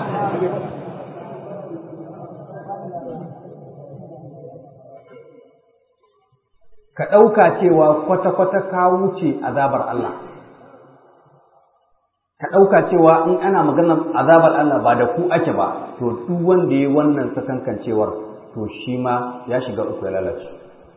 ka ɗauka cewa kwata-kwata ka wuce azabar Allah, ka ɗauka cewa in ana maganar azabar Allah ba da ku ake ba, to duk wanda ya wannan sakankancewar to shi ma ya shiga uku ya lalace.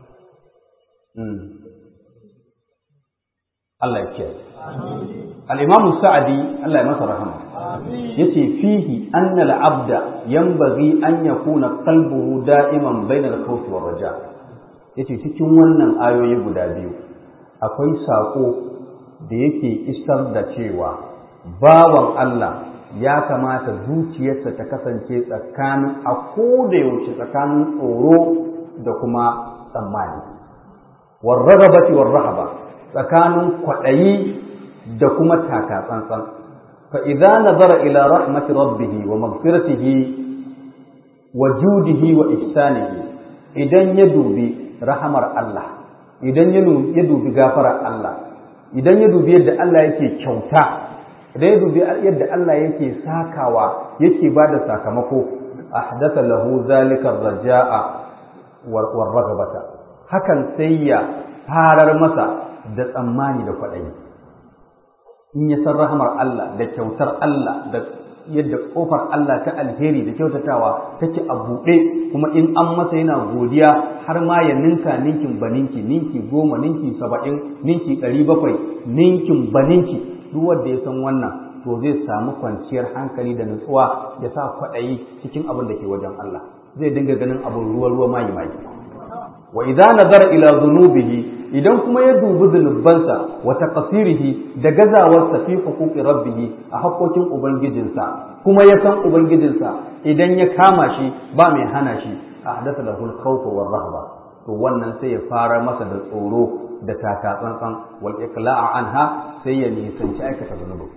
Allah ya ce. Al'imamu Sa'adi, Allah ya masa rahama, ya ce fihi annal abda yanbaghi an yakuna qalbuhu da'iman bainal khawfi war raja'. Yace cikin wannan ayoyi guda biyu akwai saƙo da yake isar da cewa bawan Allah ya kamata zuciyarsa ta kasance tsakanin a koda yaushe tsakanin tsoro da kuma tsammani warragabati warrahaba tsakanin kwaɗayi da kuma taka tsantsan fa idza nazara ila rahmati rabbih wa maghfiratihi wa judihi wa ihsanihi idan ya dubi rahamar Allah, idan ya dubi gafarar Allah, idan ya dubi yadda Allah yake kyauta, idan ya dubi yadda Allah yake sakawa, yake ba da sakamako, ahdatha lahu zalika raja'a war ragabata. Hakan sai ya farar masa da tsammani da kwaɗayi. In ya san rahamar Allah da kyautar Allah da yadda kofar Allah ta alheri da kyautatawa take a buɗe kuma in an masa yana godiya har ma ya ninka ninkin baninki ninki goma ninki saba'in ninki ɗari bakwai ninkin baninki duk wanda ya san wannan to zai samu kwanciyar hankali da nutsuwa ya sa kwaɗayi cikin abin da ke wajen Allah zai dinga ganin abin ruwa ruwa mayi mayi wa idza nazara ila dhunubihi idan kuma ya dubi zunubansa wa taqsirihi da gazawarsa fi huquqi rabbih a haƙoƙin ubangijinsa kuma ya san ubangijinsa idan ya kama shi ba mai hana shi ahdatha lahu al-khawf war rahba to wannan sai ya fara masa da tsoro da taka tsantsan wal iqla'a anha sai ya nisanci aikata zunubi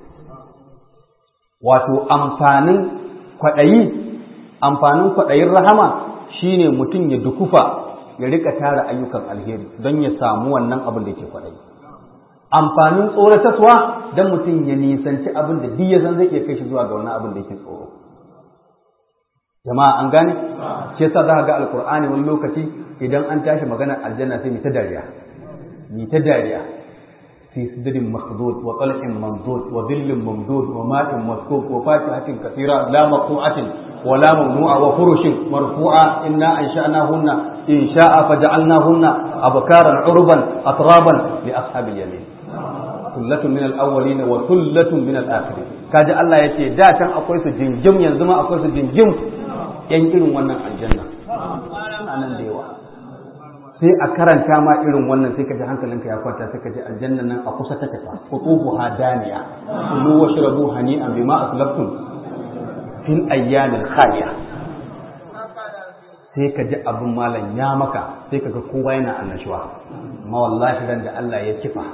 wato amfanin kwadayi amfanin kwadayin rahama shine mutum ya dukufa ya rika tara ayyukan alheri don ya samu wannan abin da yake kwaɗayi. Amfanin tsoratarwa don mutum ya nisanci abin da duk ya san zai iya kai shi zuwa ga wannan abin da yake tsoro. Jama'a an gane? Shi yasa za ka ga Alƙur'ani wani lokaci idan an tashi maganar aljanna sai mu ta dariya. Mu ta dariya. Fi sidrin makhdud wa talhin mamdud wa dhillin mamdud wa ma'in maskub wa fakihatin kathira la maqtu'atin ولا ممنوع وفرش مرفوعة إنا أنشأناهن إنشاء فجعلناهن أبكارا عربا أترابا لأصحاب اليمين ثلة من الأولين وثلة من الآخرين كاجا الله يتي دا كان أقوي su jinjim yanzu ma akwai su jinjim yan irin wannan aljanna anan da yawa sai a karanta ma irin wannan sai ka ji hankalinka ya kwanta sai ka ji aljanna nan a kusa take fa qutufuha daniya kulu washrabu hani'an bima aslaftum fil ayyamil khaliya sai ka ji abin malam ya maka sai ka ga kowa yana annashuwa amma wallahi ran da Allah ya kifa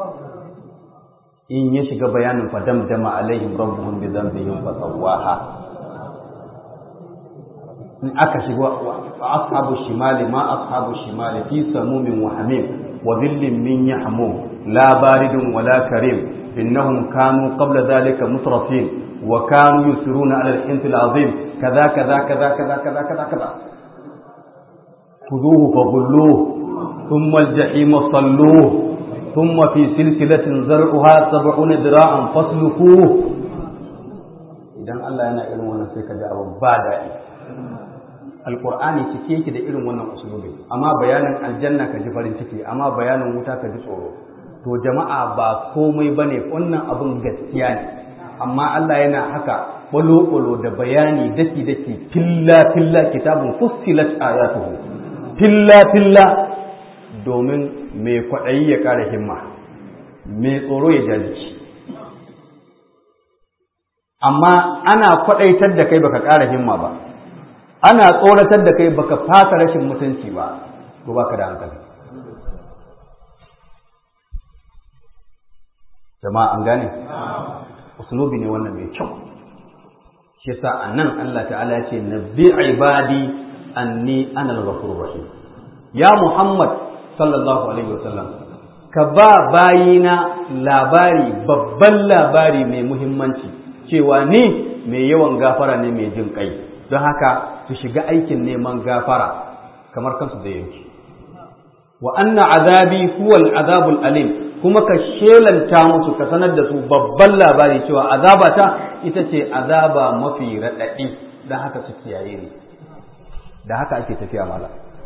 in ya shiga bayanin fa damdama alaihim rabbuhum bi dhanbihim fa sawaha in aka shiga ashabu shimali ma ashabu shimali fi samumin wa hamim wa dhillin min yahmum la baridun wala karim innahum kanu qabla dhalika mutrafin وكانوا يسرون على الحنث العظيم كذا كذا كذا كذا كذا كذا كذا خذوه فغلوه ثم الجحيم صلوه ثم في سلسلة زرعها سبعون ذراعا فاسلكوه idan Allah yana irin wannan sai ka ji abin ba daɗi alqur'ani cike yake da irin wannan usulubi amma bayanin aljanna ka ji farin ciki amma bayanin wuta ka ji tsoro to jama'a ba komai bane wannan abin gaskiya ne amma Allah yana haka bolo-bolo da bayani daki-daki filla-filla kitabun fussilat ayatuhu filla-filla domin mai kwaɗayi ya ƙara himma mai tsoro ya jajiki. Amma ana kwaɗaitar da kai baka ƙara himma ba, ana tsoratar da kai baka fasa rashin mutunci ba, to baka da hankali. Jama'a an gane? Uslubi ne wannan mai kyau. Shi yasa anan Allah ta'ala ya ce nabbi ibadi anni ana al-ghafurur rahim. Ya Muhammad sallallahu alaihi wasallam, ka ba bayina labari, babban labari mai muhimmanci, cewa ni mai yawan gafara ne mai jin kai, don haka su shiga aikin neman gafara kamar kansu da yanki. Wa anna azabi huwa al-azabul alim, kuma ka shelanta musu, ka sanar da su babban labari cewa azabata ita ce azaba mafi raɗaɗi, don haka su kiyaye ni. Da haka ake tafiya mala.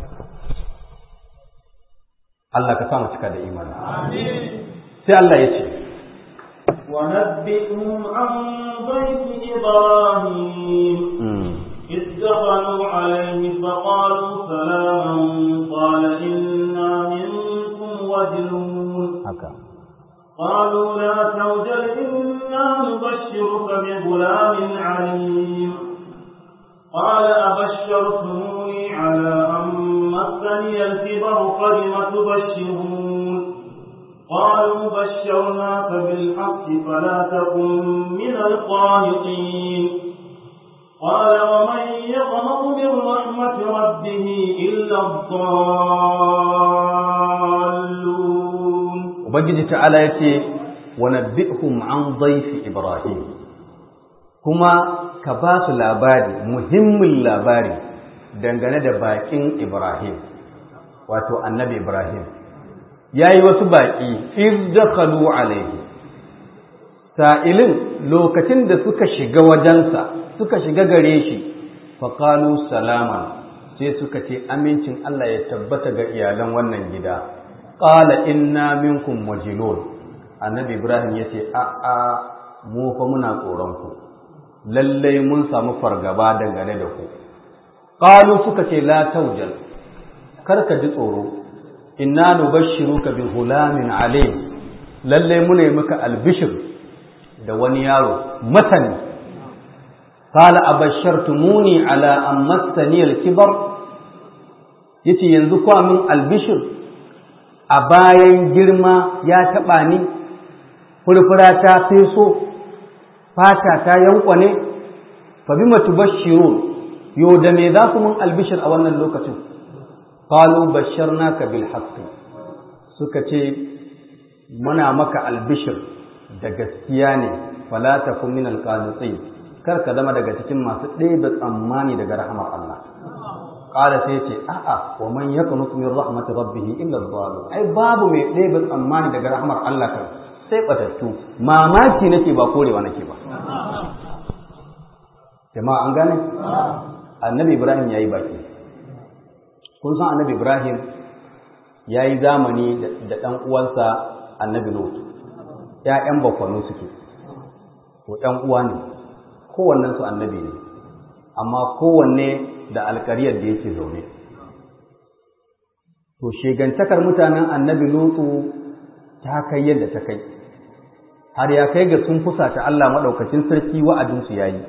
Allah ka samu cika da imani. Sai Allah ya ce, ونبئهم عن ضيف إبراهيم إذ دخلوا عليه فقالوا سلاما قال إنا منكم وجلون قالوا لا توجل إنا نبشرك بغلام عليم قال أبشرتموني على أن مسني الكبر فلم تبشرون قالوا بشرناك بالحق فلا تكن من القانطين قال ومن يقنط من رحمة ربه إلا الضالون. وبجد تعالى يتي ونبئهم عن ضيف إبراهيم، كما كباس لاباري مهم اللاباري dangane da bakin Ibrahim, wato annabi Ibrahim. Yayi wasu baki iz dakhalu alayhi, sa'ilin lokacin da suka shiga wajensa, suka shiga gare shi, faqalu salama, sai suka ce amincin Allah ya tabbata ga iyalan wannan gida. Qala inna minkum wajilun, annabi Ibrahim yace a a mu fa muna tsoron ku, lalle mun samu fargaba dangane da ku. Qalu suka ce la taujal, kar ka ji tsoro, inna nubashshiruka bi ghulamin alim, lalle muna maka albishir da wani yaro matani. Qala abashartumuni ala an massani al-kibar, yace yanzu kwa min albishir a bayan girma ya taba ni, furfura ta feso, fata ta yankwane, fa bima tubashshirun, yo da me za ku min albishir a wannan lokacin? Qalu basharnaka bil haqqi, suka ce muna maka albishir da gaskiya ne, fala takun min alqanitin, kar ka zama daga cikin masu ɗebe tsammani daga rahmar Allah. Qala sai ce a'a wa man yaqnut min rahmati rabbih illa adh-dhalim, ai babu mai ɗebe tsammani daga rahmar Allah kan sai batattu. Mamaki nake ba korewa nake ba. Jama'a an gane? Annabi Ibrahim yayi baki. Kun san annabi Ibrahim ya yi zamani da ɗan uwansa annabi Lut, ‘ya'yan bakwano suke, to ‘yan uwa ne, kowannensu annabi ne, amma kowanne da alkariyar da yake zaune. To, shegantakar mutanen annabi Lutu ta kai yadda ta kai, har ya kai ga sun fusata Allah maɗaukacin sarki wa'adinsu ya yi.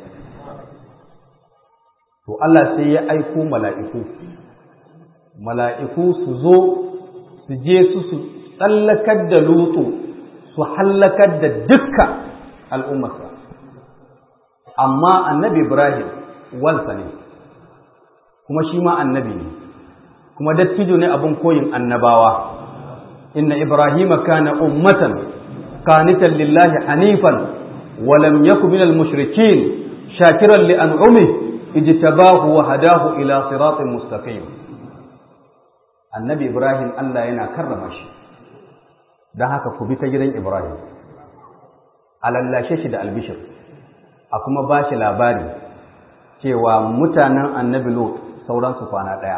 To, Allah sai ya aiko mala'iku. mala'iku su zo su je su su tsallakar da Lutu, su hallakar da dukkan al'ummarsa. Amma annabi Ibrahim wansa ne, kuma shi ma annabi ne, kuma dattijo ne abin koyin annabawa. Inna Ibrahim kana ummatan qanitan lillahi hanifan wa lam yakun minal mushrikin shakiran li an'umihi ijtabahu wa hadahu ila siratin mustaqim. Annabi Ibrahim Allah yana karrama shi, don haka ku bi ta gidan Ibrahim, a lallashe shi da albishir, a kuma ba shi labari cewa mutanen annabi Lot sauransu kwana ɗaya.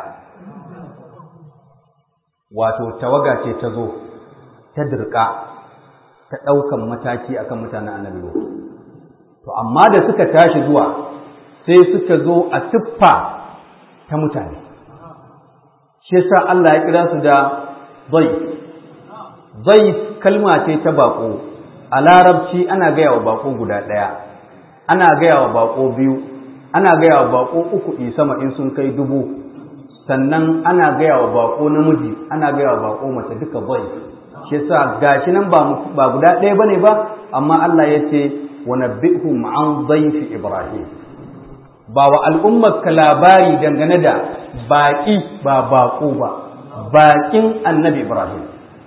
Wato, tawaga ce ta zo, ta dirka, ta ɗaukan mataki akan mutanen annabi Lot. To, amma da suka tashi zuwa, sai suka zo a siffa ta mutane. Shi yasa Allah ya kira su da dhaif. Dhaif kalma ce ta bako a larabci ana gaya wa bako guda ɗaya, ana gaya wa bako biyu, ana gaya wa bako uku i sama in sun kai dubu, sannan ana gaya wa bako namiji, ana gaya wa bako mace duka bai. Shi yasa gashi nan ba ba guda ɗaya bane ba, amma Allah ya ce wa nabbihum an dhayfi Ibrahim. Ba wa al'ummar ka labari dangane da baki ba bako ba, bakin Annabi Ibrahim.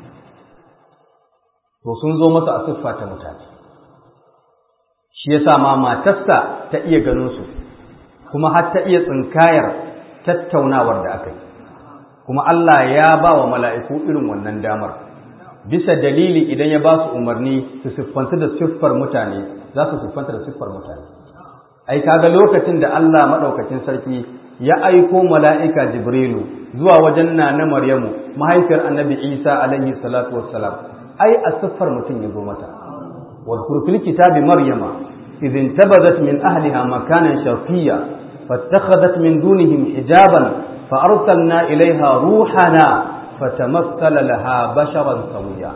To sun zo masa a siffa ta mutane. Shi yasa ma matarsa ta iya ganin su, kuma har ta iya tsinkayar tattaunawar da aka yi, kuma Allah ya ba wa mala'iku irin wannan damar, bisa dalili idan ya ba su umarni su siffanta da siffar mutane, za su siffanta da siffar mutane. Ai, kaga lokacin da Allah maɗaukacin sarki ya aiko mala'ika Jibrilu zuwa wajen Nana Maryamu, mahaifiyar Annabi Isa alaihi salatu wassalam, ai, a siffar mutum ya zo mata. Wal kurfil kitabi Maryama, idin tabazat min ahliha makanan sharqiyya فاتخذت من دونهم حجابا فأرسلنا إليها روحنا فتمثل لها بشرا سويا.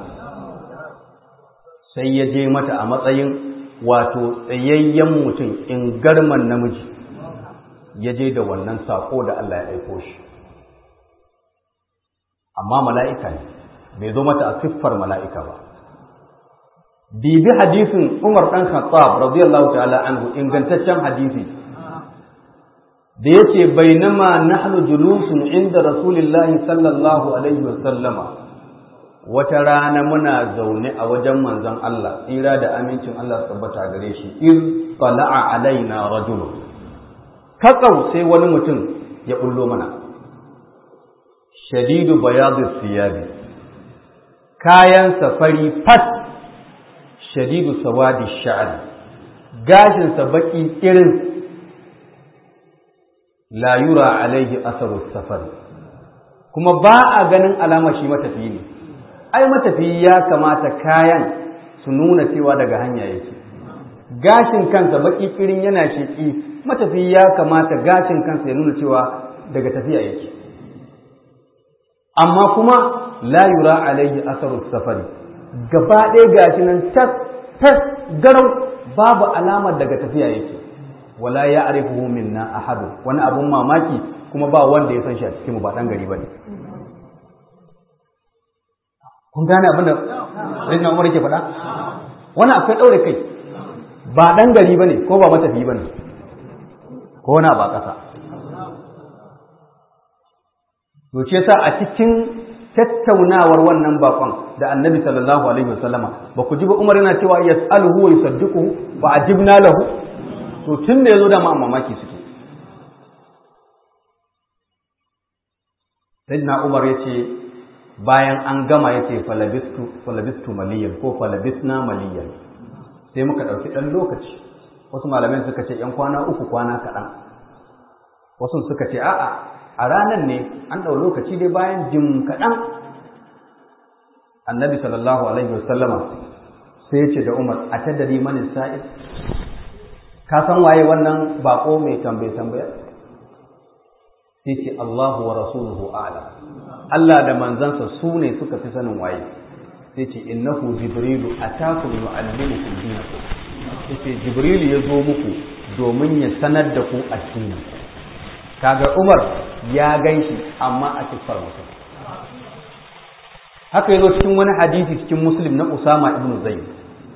sai ya je mata a matsayin wato tsayayyen mutum in garman namiji, ya je da wannan sako da Allah ya aiko shi, amma mala'ika ne, bai zo mata a siffar mala'ika ba. Bibi hadisin Umar ɗan Khattab radiyallahu ta'ala anhu, ingantaccen hadisi da yake bainama nahnu julusun inda Rasulillahi sallallahu alaihi wasallama, wata rana muna zaune a wajen manzon Allah, tsira da amincin Allah tabbata gare shi, in tala'a alaina rajul, kakau sai wani mutum ya bullo mana, shadidu bayadus siyabi, kayan safari fat, shadidu sawadi sha'ri, gashin sa baki irin, la yura alaihi asaru safari, kuma ba a ganin alama shi matafiyi ne. Ai, matafiyi ya kamata kayan su nuna cewa daga hanya yake. Gashin kansa baki kirin yana sheki, matafiyi ya kamata gashin kansa ya nuna cewa daga tafiya yake. Amma kuma la yura alaihi asaru safari, gaba ɗaya gashi nan tas tas garau, babu alamar daga tafiya yake. Wala ya arifuhu minna ahadu, wani abun mamaki kuma ba wanda ya san shi a cikin mu, ba dan gari bane. Kun gane abin da Sayyidina Umar yake faɗa? Wani akwai daure kai, ba dan gari bane ko ba matafi bane, ko na ba kasa. To ce yasa a cikin tattaunawar wannan bakon da Annabi sallallahu alaihi wasallama, ba ku ji ba Umar yana cewa yas'aluhu wa yusaddiquhu fa ajibna lahu. To tun da ya zo da ma mamaki suke. Sayyidina Umar ya ce bayan an gama ya ce falabistu maliyan ko falabisna maliyan, sai muka ɗauki ɗan lokaci. Wasu malamai suka ce ‘yan kwana uku kwana kaɗan, wasu suka ce a'a a ranar ne an ɗau lokaci dai bayan jim kaɗan. Annabi sallallahu alaihi wasallama sai ya ce da Umar, a tadari mani sa'id, ka san waye wannan bako mai tambaye tambaya? Sai ce Allahu wa rasuluhu a'lam, Allah da manzansa su ne suka fi sanin waye. Sai ce innahu jibrilu atakum yu'allimukum dinakum, sai ce jibrilu ya zo muku domin ya sanar da ku addini. Kaga Umar ya ganshi amma a cikin mutum. Haka yazo cikin wani hadisi cikin Muslim na Usama ibn Zayd.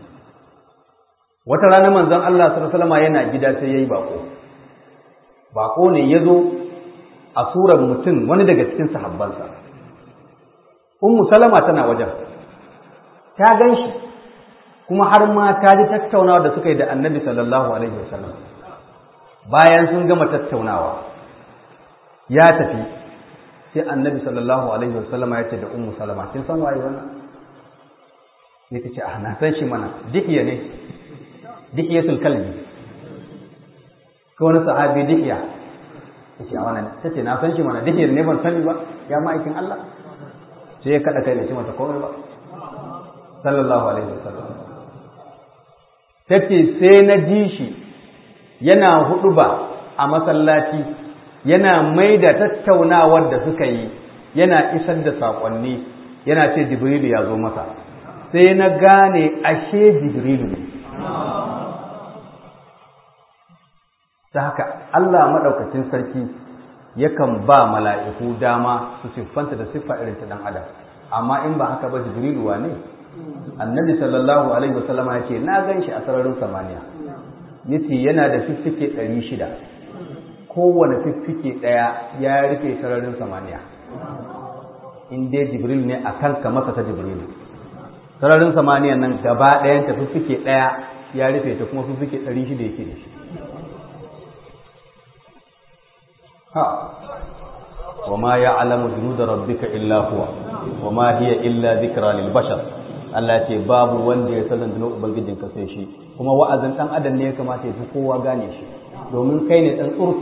Wata rana manzon Allah sallallahu alaihi wasallam yana gida sai yayi bako. Bako ne yazo a surar mutum, wani daga cikin sahabbansa. Ummu Salama tana wajen. Ta ganshi kuma har ma ta ji tattaunawa da suka yi da Annabi sallallahu alaihi wasallam. Bayan sun gama tattaunawa ya tafi, sai Annabi sallallahu alaihi wasallam ya ce da Ummu Salama, kin san waye wannan? Sai ta ce ah, na san shi mana, Dihiya ne. Dihiyatul kalbi, ko wani sahabi Dihiya. Yace a wannan tace na san shi mana, Dihiyar ne ban sani ba, ya ma'aikin Allah. Sai ya kada kai da shi mata komai ba, sallallahu alaihi wasallam. Tace sai na ji shi yana huɗuba a masallaci, yana maida tattaunawar da suka yi, yana isar da saƙonni, yana ce Jibrilu ya zo masa. sai na gane ashe jibrilu ne. Ta haka Allah maɗaukacin sarki yakan ba mala'iku dama su siffanta da siffa irin ta ɗan adam, amma in ba haka ba jibrilu wa ne? Annabi sallallahu alaihi wasallama ya ce na gan shi a sararin samaniya, yace yana da fiffike ɗari shida, kowane fiffike ɗaya ya rufe sararin samaniya. In dai jibril ne a kanka masa ta jibrilu, sararin samaniya nan gaba ɗayan ta fiffike ɗaya ya rufe ta, kuma fiffike ɗari shida yake da shi. ha wa ma ya'lamu junuda rabbika illa huwa wa ma hiya illa dhikra lil bashar. Allah ce babu wanda ya san rundunar ubangijin ka sai shi, kuma wa'azin dan adam ne ya kamata ya fi kowa gane shi, domin kai ne dan tsurf.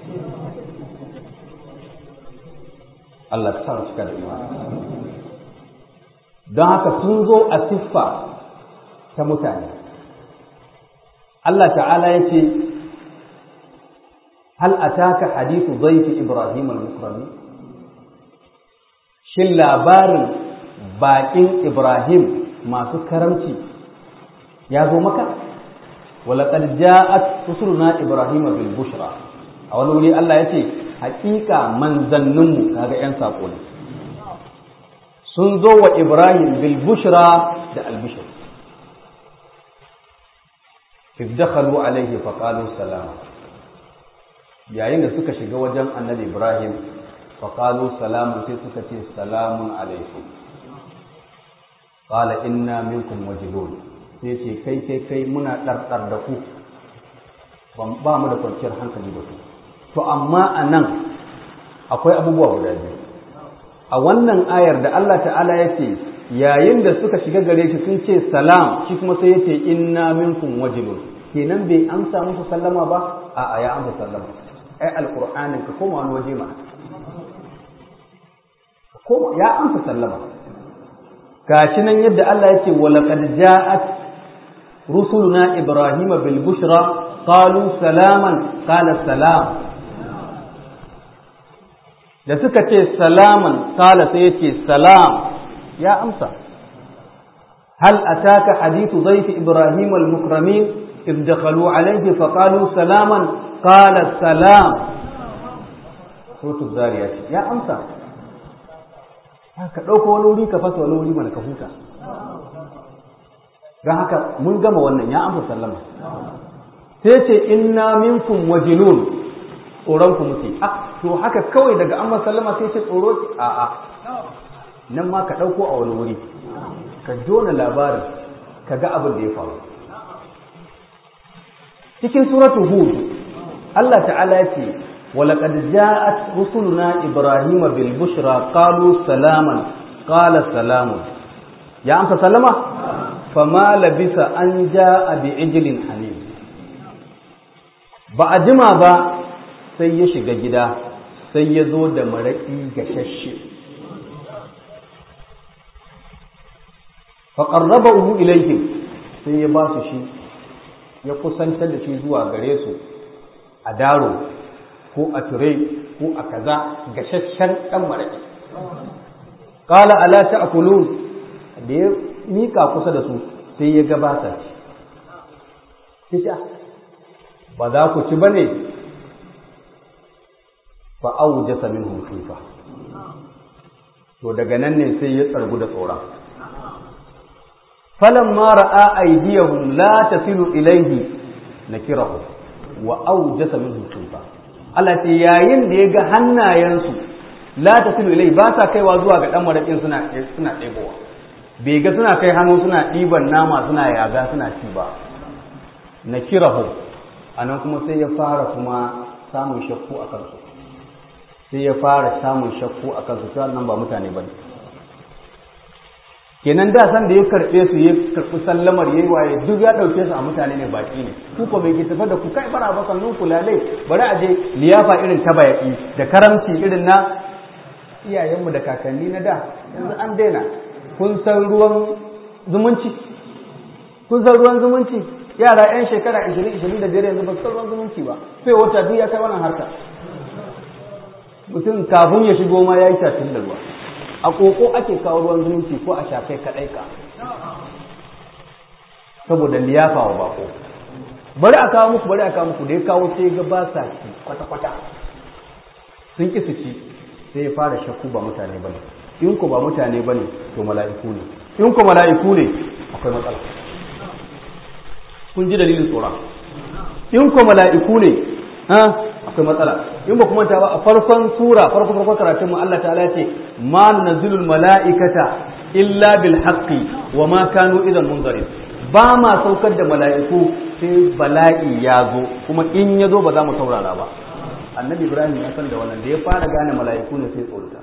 Allah ta sa cika da imani. Don haka sun zo a siffa ta mutane. Allah ta'ala ya ce hal ataka hadithu dhayfi Ibrahim al-mukrami, shin labarin baƙin Ibrahim masu karamci ya zo maka? Walaƙad ja'at rusuluna Ibrahim bil bushra. A wani wuri Allah ya ce haƙiƙa manzanninmu, kaga ƴan saƙo ne, sun zo wa Ibrahim bil bushra da albishir. Idakhalu alaihi faqalu salama. Yayin da suka shiga wajen annabi Ibrahim faqalu salamun, sai suka ce salamun alaikum. Qala inna minkum wajilun, sai ce kai kai kai muna ɗarɗar da ku, ba mu da kwanciyar hankali da ku. To amma a nan akwai abubuwa guda biyu. A wannan ayar da Allah ta'ala ya ce yayin da suka shiga gare shi sun ce salam, shi kuma sai ya ce inna minkum wajilun, kenan bai amsa musu sallama ba? A'a, ya amsa sallama. Ai alqur'anin ka koma wani waje ma, koma ya amsa sallama. Gashi nan yadda Allah yake walaqad ja'at rusuluna Ibrahima bil bushra qalu salaman qala salam. Da suka ce salaman qala sai yace salam, ya amsa. hal ataka hadithu dhayfi Ibrahim al mukramin idh dakhalu alayhi faqalu salaman qala salam. Suratul Zariyat, ya amsa. Ka ɗauko wani wuri ka fasa wani wuri mana ka huta. Don haka mun gama wannan, ya amsa sallama. Sai ce inna minkum wajilun, tsoron ku muke. Ah, to haka kawai daga amma sallama sai ce tsoro? A'a, nan ma ka ɗauko a wani wuri, ka jona labarin, ka ga abin da ya faru. Cikin suratul Hud, Allah ta'ala ya ce ولقد جاءت رسلنا إبراهيم بالبشرى قالوا سلاما قال سلام. يا أمس سلمة فما لبث أن جاء بعجل حنين. بعدما با sai ya shiga gida sai ya zo da maraƙi gashashe. Faqarrabahu ilayhim, sai ya ba su shi, ya kusantar da shi zuwa gare su a daro ko a ture ko a kaza, gashashen ɗan maraƙi. Ƙala ala ta'kulun, da ya mika kusa da su sai ya gabata ci. Sai ba za ku ci bane? Fa awjasa minhum khifa. To daga nan ne sai ya tsargu da tsoron. Falamma ra'a aydiyahum la tasilu ilayhi nakirahu wa awjasa minhum khifa. Allah ce yayin da ya ga hannayensu la tasilu ilai, ba sa kaiwa zuwa ga dan marakin suna suna ɗebowa, bai ga suna kai hannu suna ɗiban nama suna yaga suna ci ba. Nakirahu, anan kuma sai ya fara kuma samun shakku a kansu, sai ya fara samun shakku a kansu, sai nan ba mutane bane. Kenan da san da ya karɓe su, ya karɓi sallamar, yayi waye, duk ya ɗauke su a mutane ne, baki ne. Ku ko bai tafi da ku kai bara ba, sannun ku lalai, bari a je liyafa irin ta bayaki da karamci irin na iyayenmu da kakanni na da. Yanzu an daina. Kun san ruwan zumunci? Kun san ruwan zumunci? Yara yan shekara ishirin ishirin da biyar yanzu ba su san ruwan zumunci ba. Sai wata duk ya kai wannan harka. Mutum kafin ya shigo ma ya yi shafin da ruwa. A koko ake kawo ruwan zumunci ko a shafai kaɗai ka. saboda liyafa wa bako. Bari a kawo muku bari a kawo muku da ya kawo sai ga ba sa ci kwata-kwata sun ƙi su ci, sai ya fara shakku ba mutane bane, in ku ba mutane bane to mala'iku ne, in ku mala'iku ne akwai matsala. Kun ji dalilin tsoron, in ku mala'iku ne ha akwai matsala. In ba kuma ta ba a farkon sura farko farko karatun mu Allah ta'ala ya ce ma nazilul mala'ikata illa bil haqqi wa ma kanu idan munzarin, ba ma saukar da mala'iku sai bala'i ya zo, kuma in ya zo ba za mu saurara ba. Annabi Ibrahim ya san da wannan, da ya fara gane mala'iku ne sai tsorata.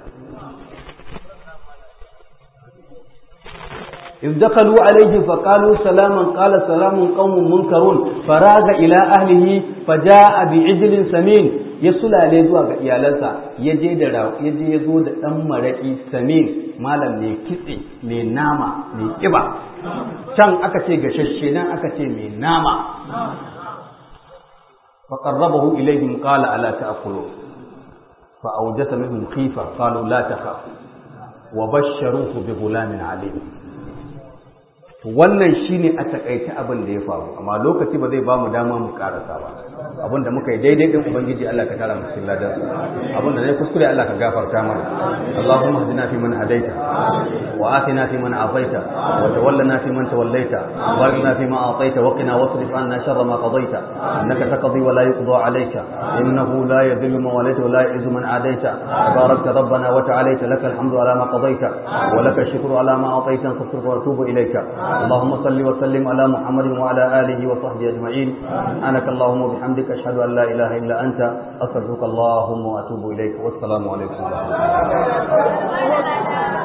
إذ دخلوا عليه فقالوا سلاما قال سلام قوم منكرون فراغ إلى أهله فجاء بعجل سمين يسلى ليزوا ga iyalansa yaje da yaje yazo da dan maraki samin malam ne kitse mai nama mai kiba, can aka ce gashashe nan aka ce mai nama. fa qarrabahu ilayhim qala ala ta'kulu fa awjasa minhum khifa qalu la takhaf wa basharuhu bi ghulamin alim. Wannan shine a takaice abin da ya faru, amma lokaci ba zai ba mu dama mu karasa ba. Abin da muka yi daidai din ubangiji Allah ka tara mu cikin ladan, abin da zai kuskure Allah ka gafarta mana. Allahumma hdina fi man hadaita wa atina fi man afaita wa tawallana fi man tawallaita wa barik lana fi ma ataita wa qina wasrif anna sharra ma qadaita innaka taqdi wa la yuqda alayka innahu la yadhillu man walayta wa la yu'izzu man adaita tabarakta rabbana wa ta'alaita lakal hamdu ala ma qadaita wa lakal shukru ala ma ataita nastaghfiruka wa natubu ilayka. اللهم صل وسلم على محمد وعلى آله وصحبه أجمعين. سبحانك اللهم وبحمدك أشهد أن لا إله إلا أنت أستغفرك اللهم وأتوب إليك والسلام عليكم ورحمة الله.